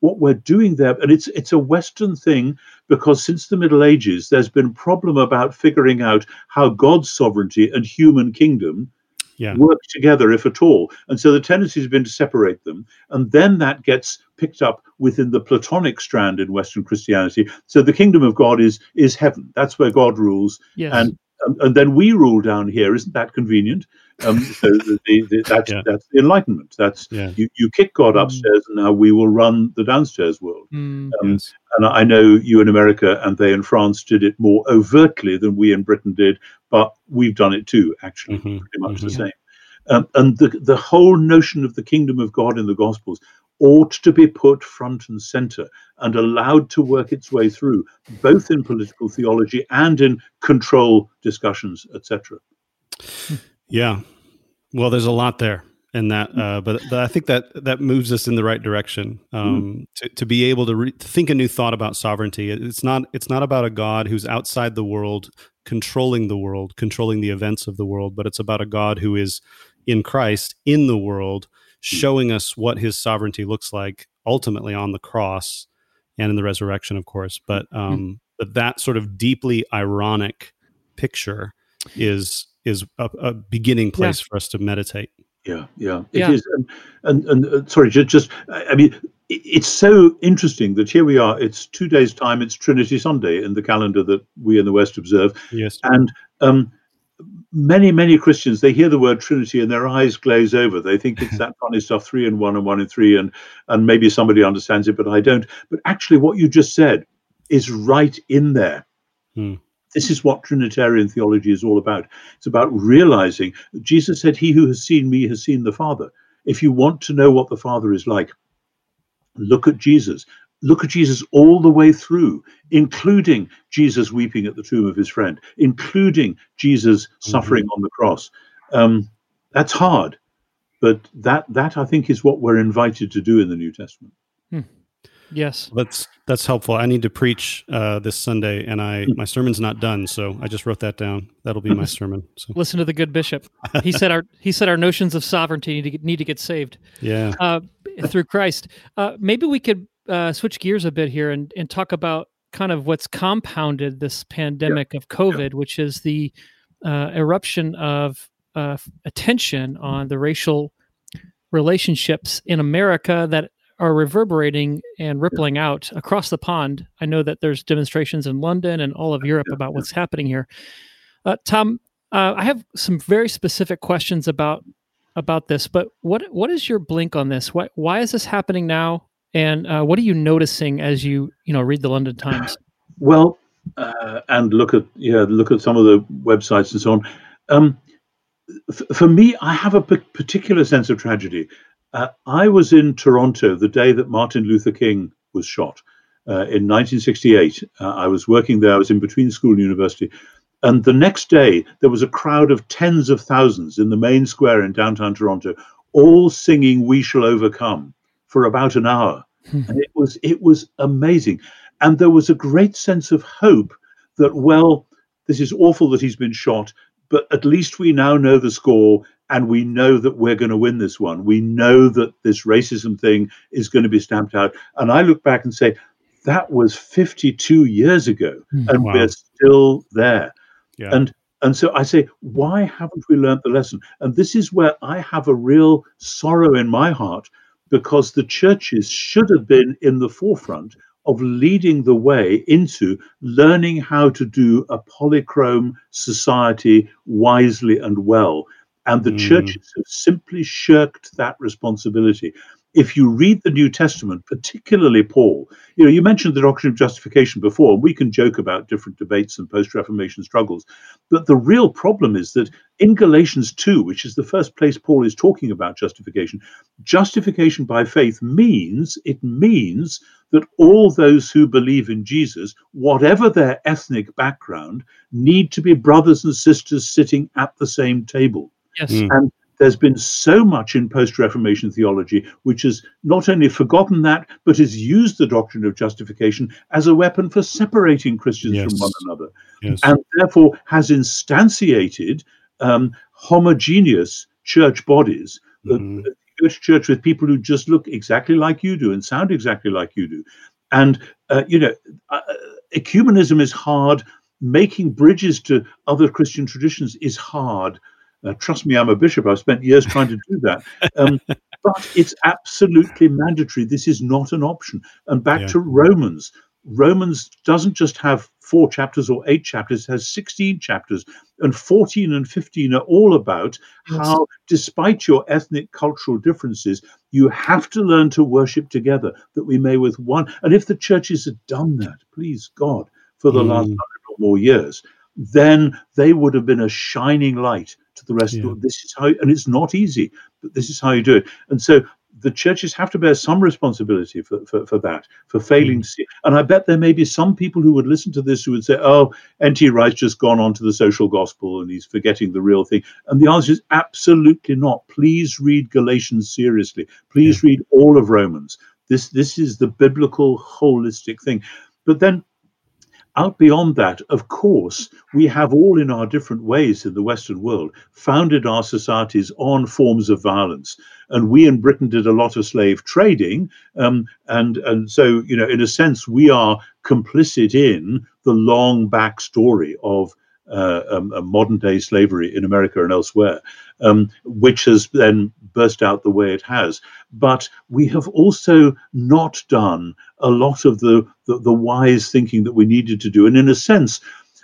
what we're doing there, and it's a Western thing, because since the Middle Ages, there's been a problem about figuring out how God's sovereignty and human kingdom work together, if at all. And so the tendency has been to separate them. And then that gets picked up within the Platonic strand in Western Christianity. So the kingdom of God is heaven. That's where God rules. Yes. And then we rule down here. Isn't that convenient? So that's the Enlightenment. That's you kick God upstairs, and now we will run the downstairs world. And I know you in America and they in France did it more overtly than we in Britain did, but we've done it too, actually, pretty much the same. And the whole notion of the kingdom of God in the Gospels ought to be put front and center and allowed to work its way through, both in political theology and in control discussions, etc. Yeah. Well, there's a lot there in that, but I think that moves us in the right direction, to be able to think a new thought about sovereignty. It's not about a God who's outside the world, controlling the events of the world, but it's about a God who is in Christ, in the world, showing us what his sovereignty looks like ultimately on the cross and in the resurrection, of course. But that sort of deeply ironic picture is a beginning place for us to meditate. It is. And sorry, just I mean, it's so interesting that here we are. It's 2 days' time. It's Trinity Sunday in the calendar that we in the West observe. Yes. And many Christians, they hear the word Trinity and their eyes glaze over. They think it's that funny stuff, 3 in 1 and 1 in 3, and maybe somebody understands it, but I don't. But actually, what you just said is right in there. This is what Trinitarian theology is all about. It's about realizing that Jesus said, "He who has seen me has seen the Father." If you want to know what the Father is like, look at Jesus. Look at Jesus all the way through, including Jesus weeping at the tomb of his friend, including Jesus suffering on the cross. That's hard, but that I think is what we're invited to do in the New Testament. Yes, that's helpful. I need to preach this Sunday, and my sermon's not done, so I just wrote that down. That'll be my sermon. So. Listen to the good bishop. He said our notions of sovereignty need to get saved. Yeah, through Christ. Maybe we could switch gears a bit here and talk about kind of what's compounded this pandemic of COVID, which is the eruption of attention on the racial relationships in America that are reverberating and rippling out across the pond. I know that there's demonstrations in London and all of Europe about what's happening here. Tom, I have some very specific questions about this, but what is your blink on this? Why is this happening now? And what are you noticing as you read the London Times? Well, and look at some of the websites and so on. For me, I have a particular sense of tragedy. I was in Toronto the day that Martin Luther King was shot in 1968. I was working there. I was in between school and university. And the next day, there was a crowd of tens of thousands in the main square in downtown Toronto, all singing "We Shall Overcome" for about an hour. And it was amazing. And there was a great sense of hope that, well, this is awful that he's been shot, but at least we now know the score, and we know that we're going to win this one. We know that this racism thing is going to be stamped out. And I look back and say, that was 52 years ago, and we're still there. Yeah. And so I say, why haven't we learned the lesson? And this is where I have a real sorrow in my heart, because the churches should have been in the forefront of leading the way into learning how to do a polychrome society wisely and well. And the churches have simply shirked that responsibility. If you read the New Testament, particularly Paul, you mentioned the doctrine of justification before, and we can joke about different debates and post-Reformation struggles. But the real problem is that in Galatians 2, which is the first place Paul is talking about justification by faith means that all those who believe in Jesus, whatever their ethnic background, need to be brothers and sisters sitting at the same table. Yes. And there's been so much in post-Reformation theology which has not only forgotten that, but has used the doctrine of justification as a weapon for separating Christians from one another, and therefore has instantiated homogeneous church bodies. go to church with people who just look exactly like you do and sound exactly like you do. And, ecumenism is hard. Making bridges to other Christian traditions is hard. Trust me, I'm a bishop. I've spent years trying to do that. But it's absolutely mandatory. This is not an option. And back to Romans. Romans doesn't just have 4 chapters or 8 chapters, it has 16 chapters, and 14 and 15 are all about how, despite your ethnic cultural differences, you have to learn to worship together, that we may with one. And if the churches had done that, please God, for the last 100 or more years, then they would have been a shining light to the rest of the world. This is how, and it's not easy, but this is how you do it. And so the churches have to bear some responsibility for that, for failing to see. And I bet there may be some people who would listen to this who would say, oh, N.T. Wright's just gone on to the social gospel and he's forgetting the real thing. And the answer is absolutely not. Please read Galatians seriously. Please read all of Romans. This is the biblical holistic thing. But then out beyond that, of course, we have all in our different ways in the Western world founded our societies on forms of violence. And we in Britain did a lot of slave trading. And so, in a sense, we are complicit in the long backstory of modern day slavery in America and elsewhere, which has then burst out the way it has. But we have also not done a lot of the wise thinking that we needed to do. And in a sense,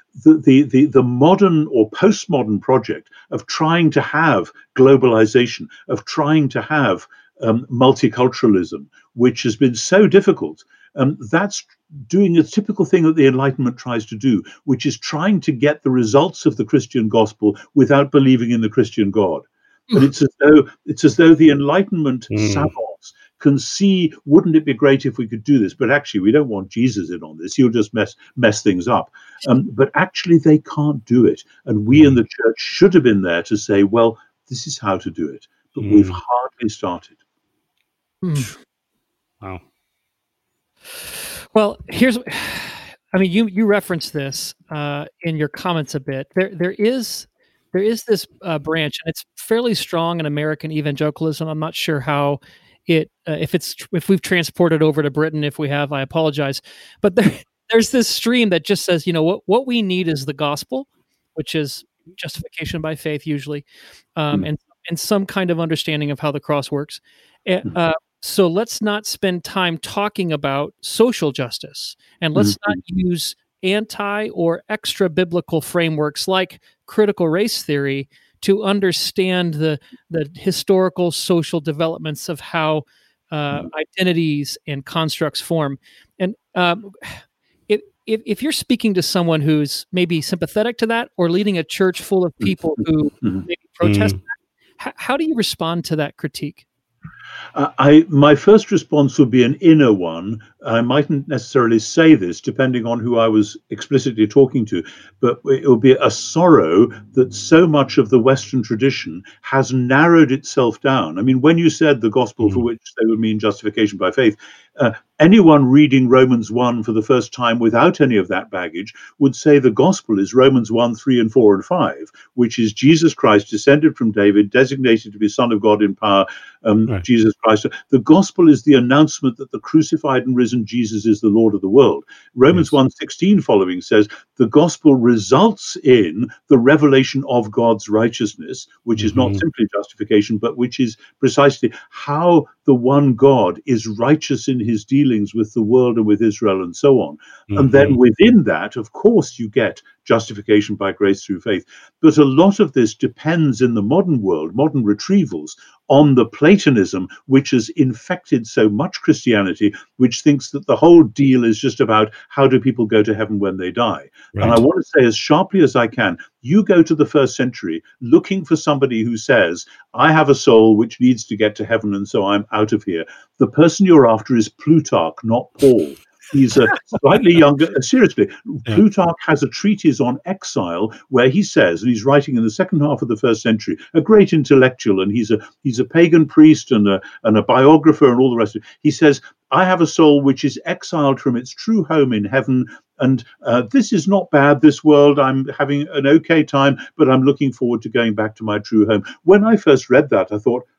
the modern or postmodern project of trying to have globalization, of trying to have multiculturalism, which has been so difficult, that's doing a typical thing that the Enlightenment tries to do, which is trying to get the results of the Christian gospel without believing in the Christian God. But it's as though the Enlightenment savants can see, wouldn't it be great if we could do this? But actually, we don't want Jesus in on this. He'll just mess things up. But actually, they can't do it. And we in the church should have been there to say, well, this is how to do it. But we've hardly started. Wow. Well, you referenced this in your comments a bit. There is this branch, and it's fairly strong in American evangelicalism. I'm not sure how it if we've transported over to Britain. If we have, I apologize. But there's this stream that just says, what we need is the gospel, which is justification by faith usually, and some kind of understanding of how the cross works. So let's not spend time talking about social justice, and let's not use anti or extra biblical frameworks like critical race theory to understand the historical social developments of how identities and constructs form. And if you're speaking to someone who's maybe sympathetic to that or leading a church full of people who maybe protest that, how do you respond to that critique? My first response would be an inner one. I mightn't necessarily say this, depending on who I was explicitly talking to, but it would be a sorrow that so much of the Western tradition has narrowed itself down. I mean, when you said the gospel, for which they would mean justification by faith, anyone reading Romans 1 for the first time without any of that baggage would say the gospel is Romans 1, 3, and 4, and 5, which is Jesus Christ descended from David, designated to be Son of God in power, Jesus Christ. The gospel is the announcement that the crucified and risen Jesus is the Lord of the world. Romans 1:16 following says the gospel results in the revelation of God's righteousness, which is not simply justification, but which is precisely how the one God is righteous in his dealings with the world and with Israel and so on. And then within that, of course, you get justification by grace through faith. But a lot of this depends in the modern world, modern retrievals, on the Platonism, which has infected so much Christianity, which thinks that the whole deal is just about how do people go to heaven when they die. Right. And I want to say as sharply as I can, you go to the first century looking for somebody who says, I have a soul which needs to get to heaven and so I'm out of here. The person you're after is Plutarch, not Paul. He's a slightly younger. Seriously, Plutarch has a treatise on exile where he says, and he's writing in the second half of the first century, a great intellectual, and he's a pagan priest and a biographer and all the rest of it. He says, I have a soul which is exiled from its true home in heaven, and this is not bad, this world. I'm having an okay time, but I'm looking forward to going back to my true home. When I first read that, I thought,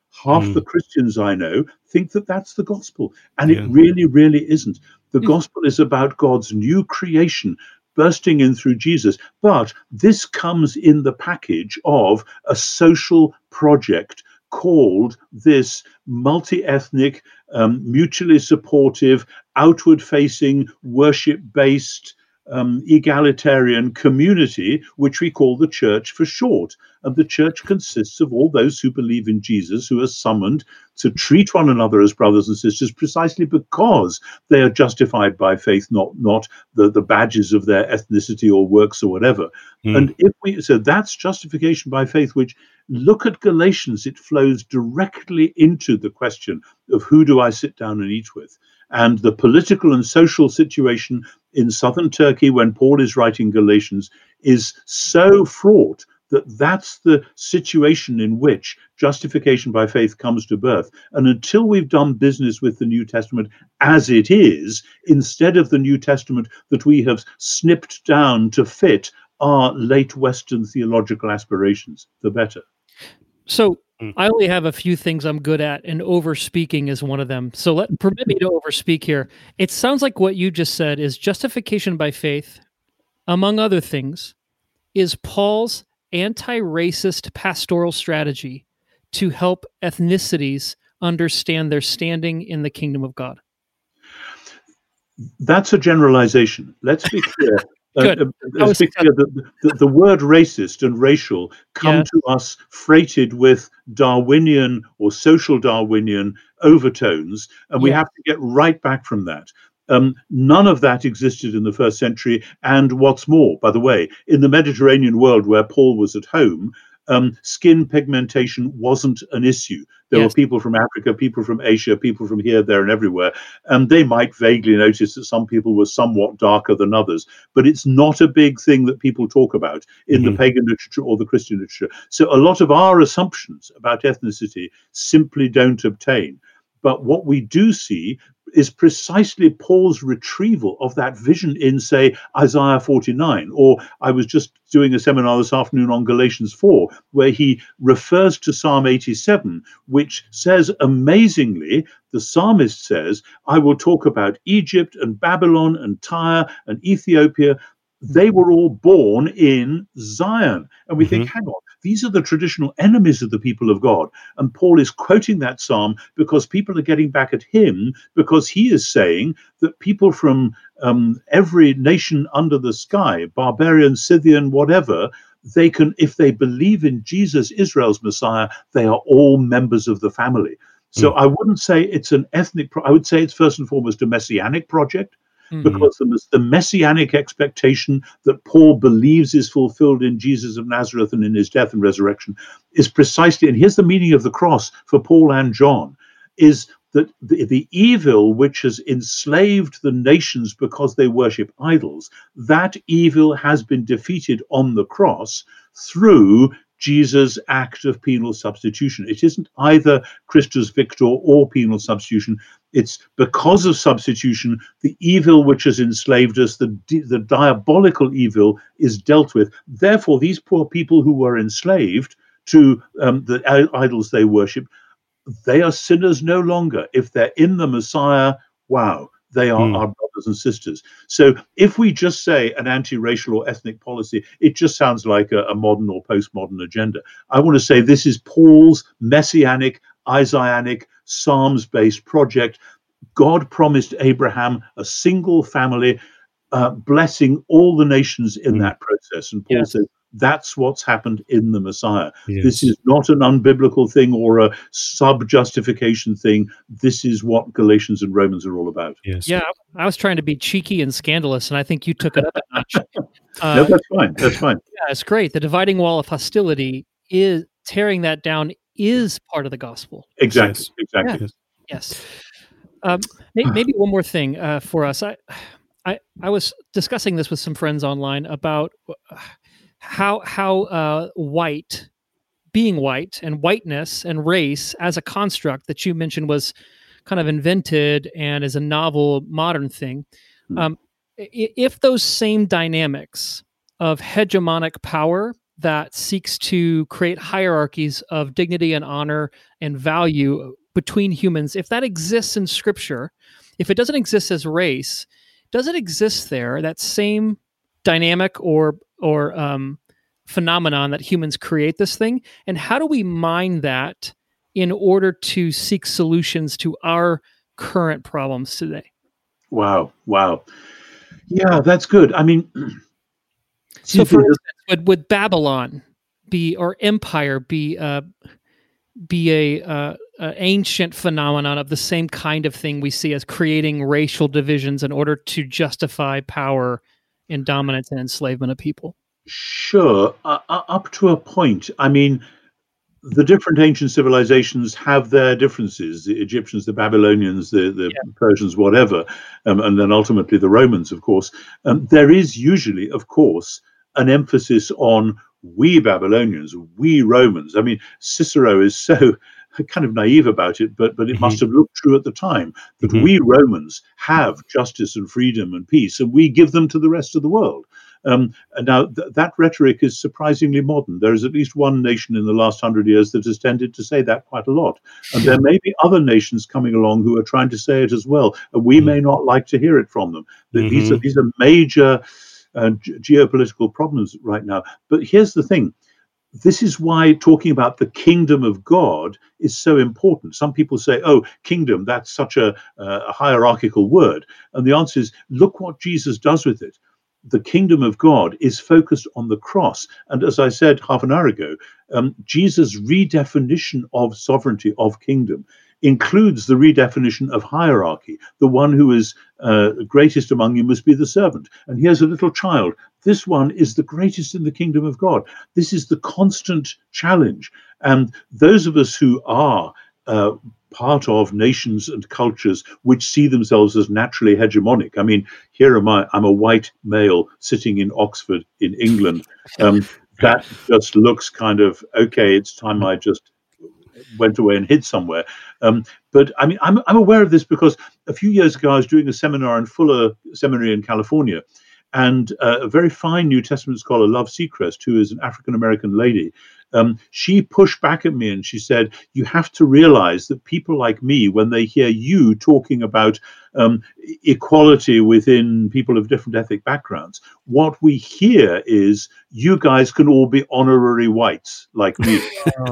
Half the Christians I know think that that's the gospel, and Yeah. it really, really isn't. The gospel is about God's new creation bursting in through Jesus, but this comes in the package of a social project called this multi-ethnic, mutually supportive, outward-facing, worship-based, egalitarian community, which we call the church for short. And the church consists of all those who believe in Jesus, who are summoned to treat one another as brothers and sisters precisely because they are justified by faith, not the badges of their ethnicity or works or whatever. And so that's justification by faith, which, look at Galatians, it flows directly into the question of who do I sit down and eat with? And the political and social situation in southern Turkey when Paul is writing Galatians is so fraught that that's the situation in which justification by faith comes to birth. And until we've done business with the New Testament as it is, instead of the New Testament that we have snipped down to fit our late Western theological aspirations, the better. So I only have a few things I'm good at, and overspeaking is one of them. So permit me to overspeak here. It sounds like what you just said is justification by faith, among other things, is Paul's anti-racist pastoral strategy to help ethnicities understand their standing in the kingdom of God. That's a generalization. Let's be clear. Let's be clear that the word racist and racial come to us freighted with Darwinian or social Darwinian overtones, and we have to get right back from that. None of that existed in the first century. And what's more, by the way, in the Mediterranean world where Paul was at home, skin pigmentation wasn't an issue. There were people from Africa, people from Asia, people from here, there, and everywhere. And they might vaguely notice that some people were somewhat darker than others. But it's not a big thing that people talk about in the pagan literature or the Christian literature. So a lot of our assumptions about ethnicity simply don't obtain. But what we do see is precisely Paul's retrieval of that vision in, say, Isaiah 49, or I was just doing a seminar this afternoon on Galatians 4, where he refers to Psalm 87, which says amazingly, the psalmist says, I will talk about Egypt and Babylon and Tyre and Ethiopia. They were all born in Zion. And we think, hang on, these are the traditional enemies of the people of God. And Paul is quoting that psalm because people are getting back at him, because he is saying that people from every nation under the sky, barbarian, Scythian, whatever, they can, if they believe in Jesus, Israel's Messiah, they are all members of the family. So I wouldn't say it's an ethnic, I would say it's first and foremost a messianic project. Because the messianic expectation that Paul believes is fulfilled in Jesus of Nazareth and in his death and resurrection is precisely, and here's the meaning of the cross for Paul and John, is that the evil which has enslaved the nations because they worship idols, that evil has been defeated on the cross through Jesus' act of penal substitution. It isn't either Christus Victor or penal substitution. It's because of substitution, the evil which has enslaved us, the diabolical evil is dealt with. Therefore, these poor people who were enslaved to the idols they worship, they are sinners no longer. If they're in the Messiah, wow, they are our brothers and sisters. So if we just say an anti-racial or ethnic policy, it just sounds like a modern or postmodern agenda. I want to say this is Paul's messianic, Isaianic, Psalms-based project. God promised Abraham a single family, blessing all the nations in that process. And Paul says, that's what's happened in the Messiah. Yes. This is not an unbiblical thing or a sub-justification thing. This is what Galatians and Romans are all about. Yes. Yeah, I was trying to be cheeky and scandalous, and I think you took it up a notch. No, that's fine. That's fine. Yeah, it's great. The dividing wall of hostility is tearing that down is part of the gospel. Exactly. Yes. Exactly. Yes. Maybe one more thing for us. I was discussing this with some friends online about how being white and whiteness and race as a construct that you mentioned was kind of invented and is a novel modern thing. If those same dynamics of hegemonic power that seeks to create hierarchies of dignity and honor and value between humans, if that exists in Scripture, if it doesn't exist as race, does it exist there, that same dynamic or phenomenon that humans create this thing? And how do we mine that in order to seek solutions to our current problems today? Wow. Yeah, that's good. I mean, so for instance, would Babylon be, or empire be a ancient phenomenon of the same kind of thing we see as creating racial divisions in order to justify power and dominance and enslavement of people? Sure, up to a point. I mean, the different ancient civilizations have their differences. The Egyptians, the Babylonians, the Persians, whatever, and then ultimately the Romans, of course. There is usually, of course, an emphasis on we Babylonians, we Romans. I mean, Cicero is so kind of naive about it, but it must have looked true at the time that we Romans have justice and freedom and peace, and we give them to the rest of the world. And now that rhetoric is surprisingly modern. There is at least one nation in the last 100 years that has tended to say that quite a lot. And there may be other nations coming along who are trying to say it as well. And we may not like to hear it from them. These are major geopolitical problems right now. But here's the thing. This is why talking about the kingdom of God is so important. Some people say, oh, kingdom, that's such a hierarchical word. And the answer is, look what Jesus does with it. The kingdom of God is focused on the cross. And as I said half an hour ago, Jesus' redefinition of sovereignty, of kingdom, includes the redefinition of hierarchy. The one who is greatest among you must be the servant. And here's a little child. This one is the greatest in the kingdom of God. This is the constant challenge. And those of us who are part of nations and cultures which see themselves as naturally hegemonic. I mean, here am I, I'm a white male sitting in Oxford in England. That just looks kind of, okay, it's time I just went away and hid somewhere. But I mean, I'm aware of this because a few years ago I was doing a seminar in Fuller Seminary in California, and a very fine New Testament scholar, Love Seacrest, who is an African-American lady, she pushed back at me and she said, you have to realize that people like me, when they hear you talking about equality within people of different ethnic backgrounds, what we hear is you guys can all be honorary whites like me.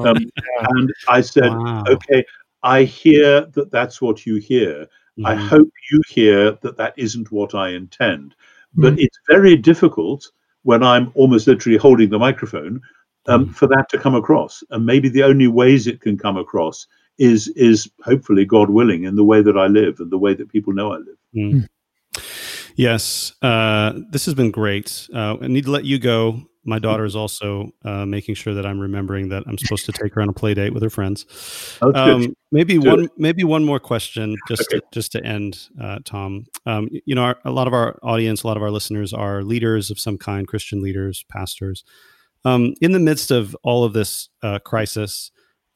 And I said, okay, I hear that that's what you hear. I hope you hear that that isn't what I intend. But it's very difficult when I'm almost literally holding the microphone for that to come across. And maybe the only ways it can come across is hopefully, God willing, in the way that I live and the way that people know I live. Yes, this has been great. I need to let you go. My daughter is also making sure that I'm remembering that I'm supposed to take her on a play date with her friends. Maybe one more question, just to end, Tom. You know, a lot of our audience, a lot of our listeners are leaders of some kind, Christian leaders, pastors. In the midst of all of this crisis,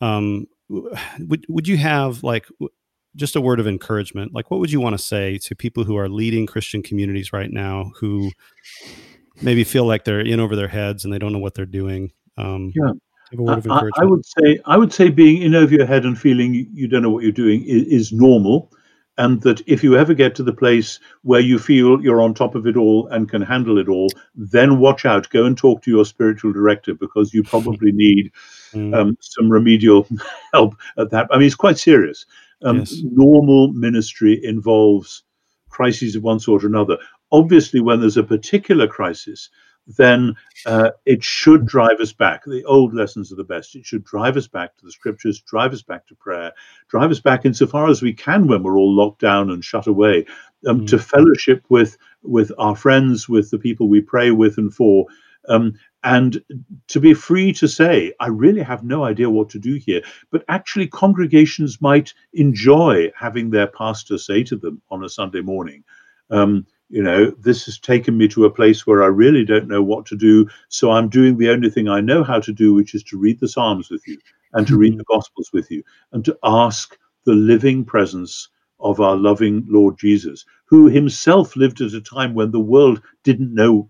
would you have just a word of encouragement? Like, what would you want to say to people who are leading Christian communities right now who maybe feel like they're in over their heads and they don't know what they're doing? A word of encouragement. I would say being in over your head and feeling you don't know what you're doing is normal. And that if you ever get to the place where you feel you're on top of it all and can handle it all, then watch out, go and talk to your spiritual director, because you probably need some remedial help at that. I mean, it's quite serious. Normal ministry involves crises of one sort or another. Obviously, when there's a particular crisis, then it should drive us back. The old lessons are the best. It should drive us back to the scriptures, drive us back to prayer, drive us back insofar as we can when we're all locked down and shut away, to fellowship with our friends, with the people we pray with and for, and to be free to say, I really have no idea what to do here. But actually, congregations might enjoy having their pastor say to them on a Sunday morning, you know, this has taken me to a place where I really don't know what to do. So I'm doing the only thing I know how to do, which is to read the Psalms with you and to read the Gospels with you and to ask the living presence of our loving Lord Jesus, who himself lived at a time when the world didn't know.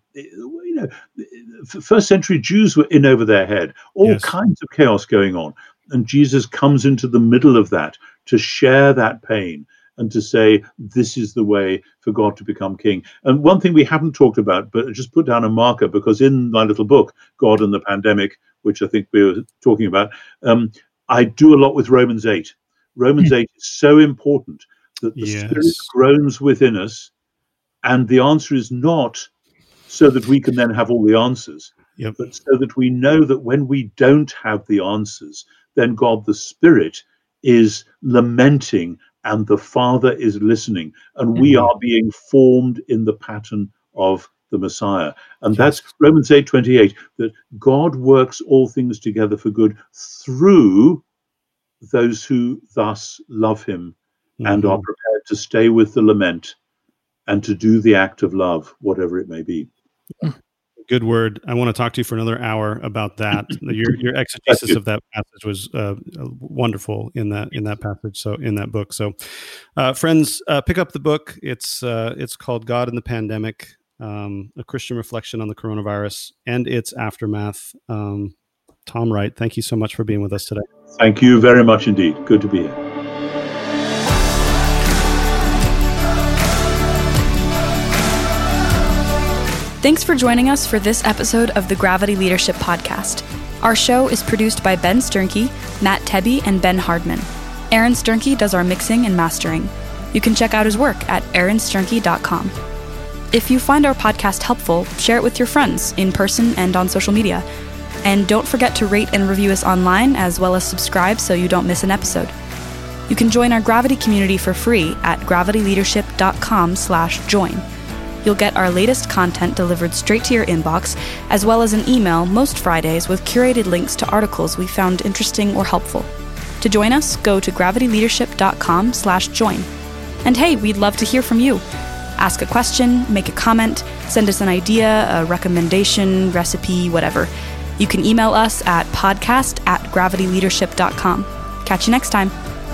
First century Jews were in over their head, all kinds of chaos going on. And Jesus comes into the middle of that to share that pain and to say, this is the way for God to become king. And one thing we haven't talked about, but I just put down a marker, because in my little book, God and the Pandemic, which I think we were talking about, I do a lot with Romans 8. Romans 8 is so important that the Spirit groans within us, and the answer is not so that we can then have all the answers, but so that we know that when we don't have the answers, then God the Spirit is lamenting and the Father is listening, and we are being formed in the pattern of the Messiah. And that's Romans 8:28, that God works all things together for good through those who thus love him and are prepared to stay with the lament and to do the act of love, whatever it may be. Good word. I want to talk to you for another hour about that. Your exegesis of that passage was wonderful in that passage. So in that book. So, friends, pick up the book. It's called God in the Pandemic: A Christian Reflection on the Coronavirus and Its Aftermath. Tom Wright, thank you so much for being with us today. Thank you very much indeed. Good to be here. Thanks for joining us for this episode of the Gravity Leadership Podcast. Our show is produced by Ben Sternke, Matt Tebbe, and Ben Hardman. Aaron Sternke does our mixing and mastering. You can check out his work at aaronsternke.com. If you find our podcast helpful, share it with your friends in person and on social media. And don't forget to rate and review us online, as well as subscribe so you don't miss an episode. You can join our Gravity community for free at gravityleadership.com/join. You'll get our latest content delivered straight to your inbox, as well as an email most Fridays with curated links to articles we found interesting or helpful. To join us, go to gravityleadership.com/join. And hey, we'd love to hear from you. Ask a question, make a comment, send us an idea, a recommendation, recipe, whatever. You can email us at podcast@gravityleadership.com. Catch you next time.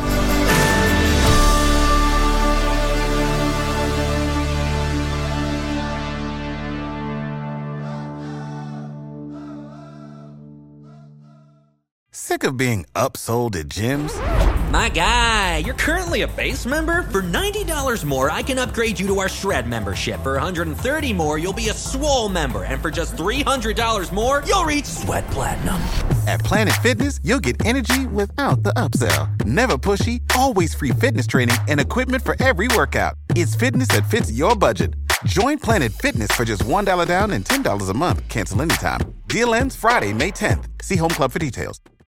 Sick of being upsold at gyms? My guy, you're currently a base member? For $90 more, I can upgrade you to our Shred membership. For $130 more, you'll be a Swole member. And for just $300 more, you'll reach Sweat Platinum. At Planet Fitness, you'll get energy without the upsell. Never pushy, always free fitness training and equipment for every workout. It's fitness that fits your budget. Join Planet Fitness for just $1 down and $10 a month. Cancel anytime. Deal ends Friday, May 10th. See Home Club for details.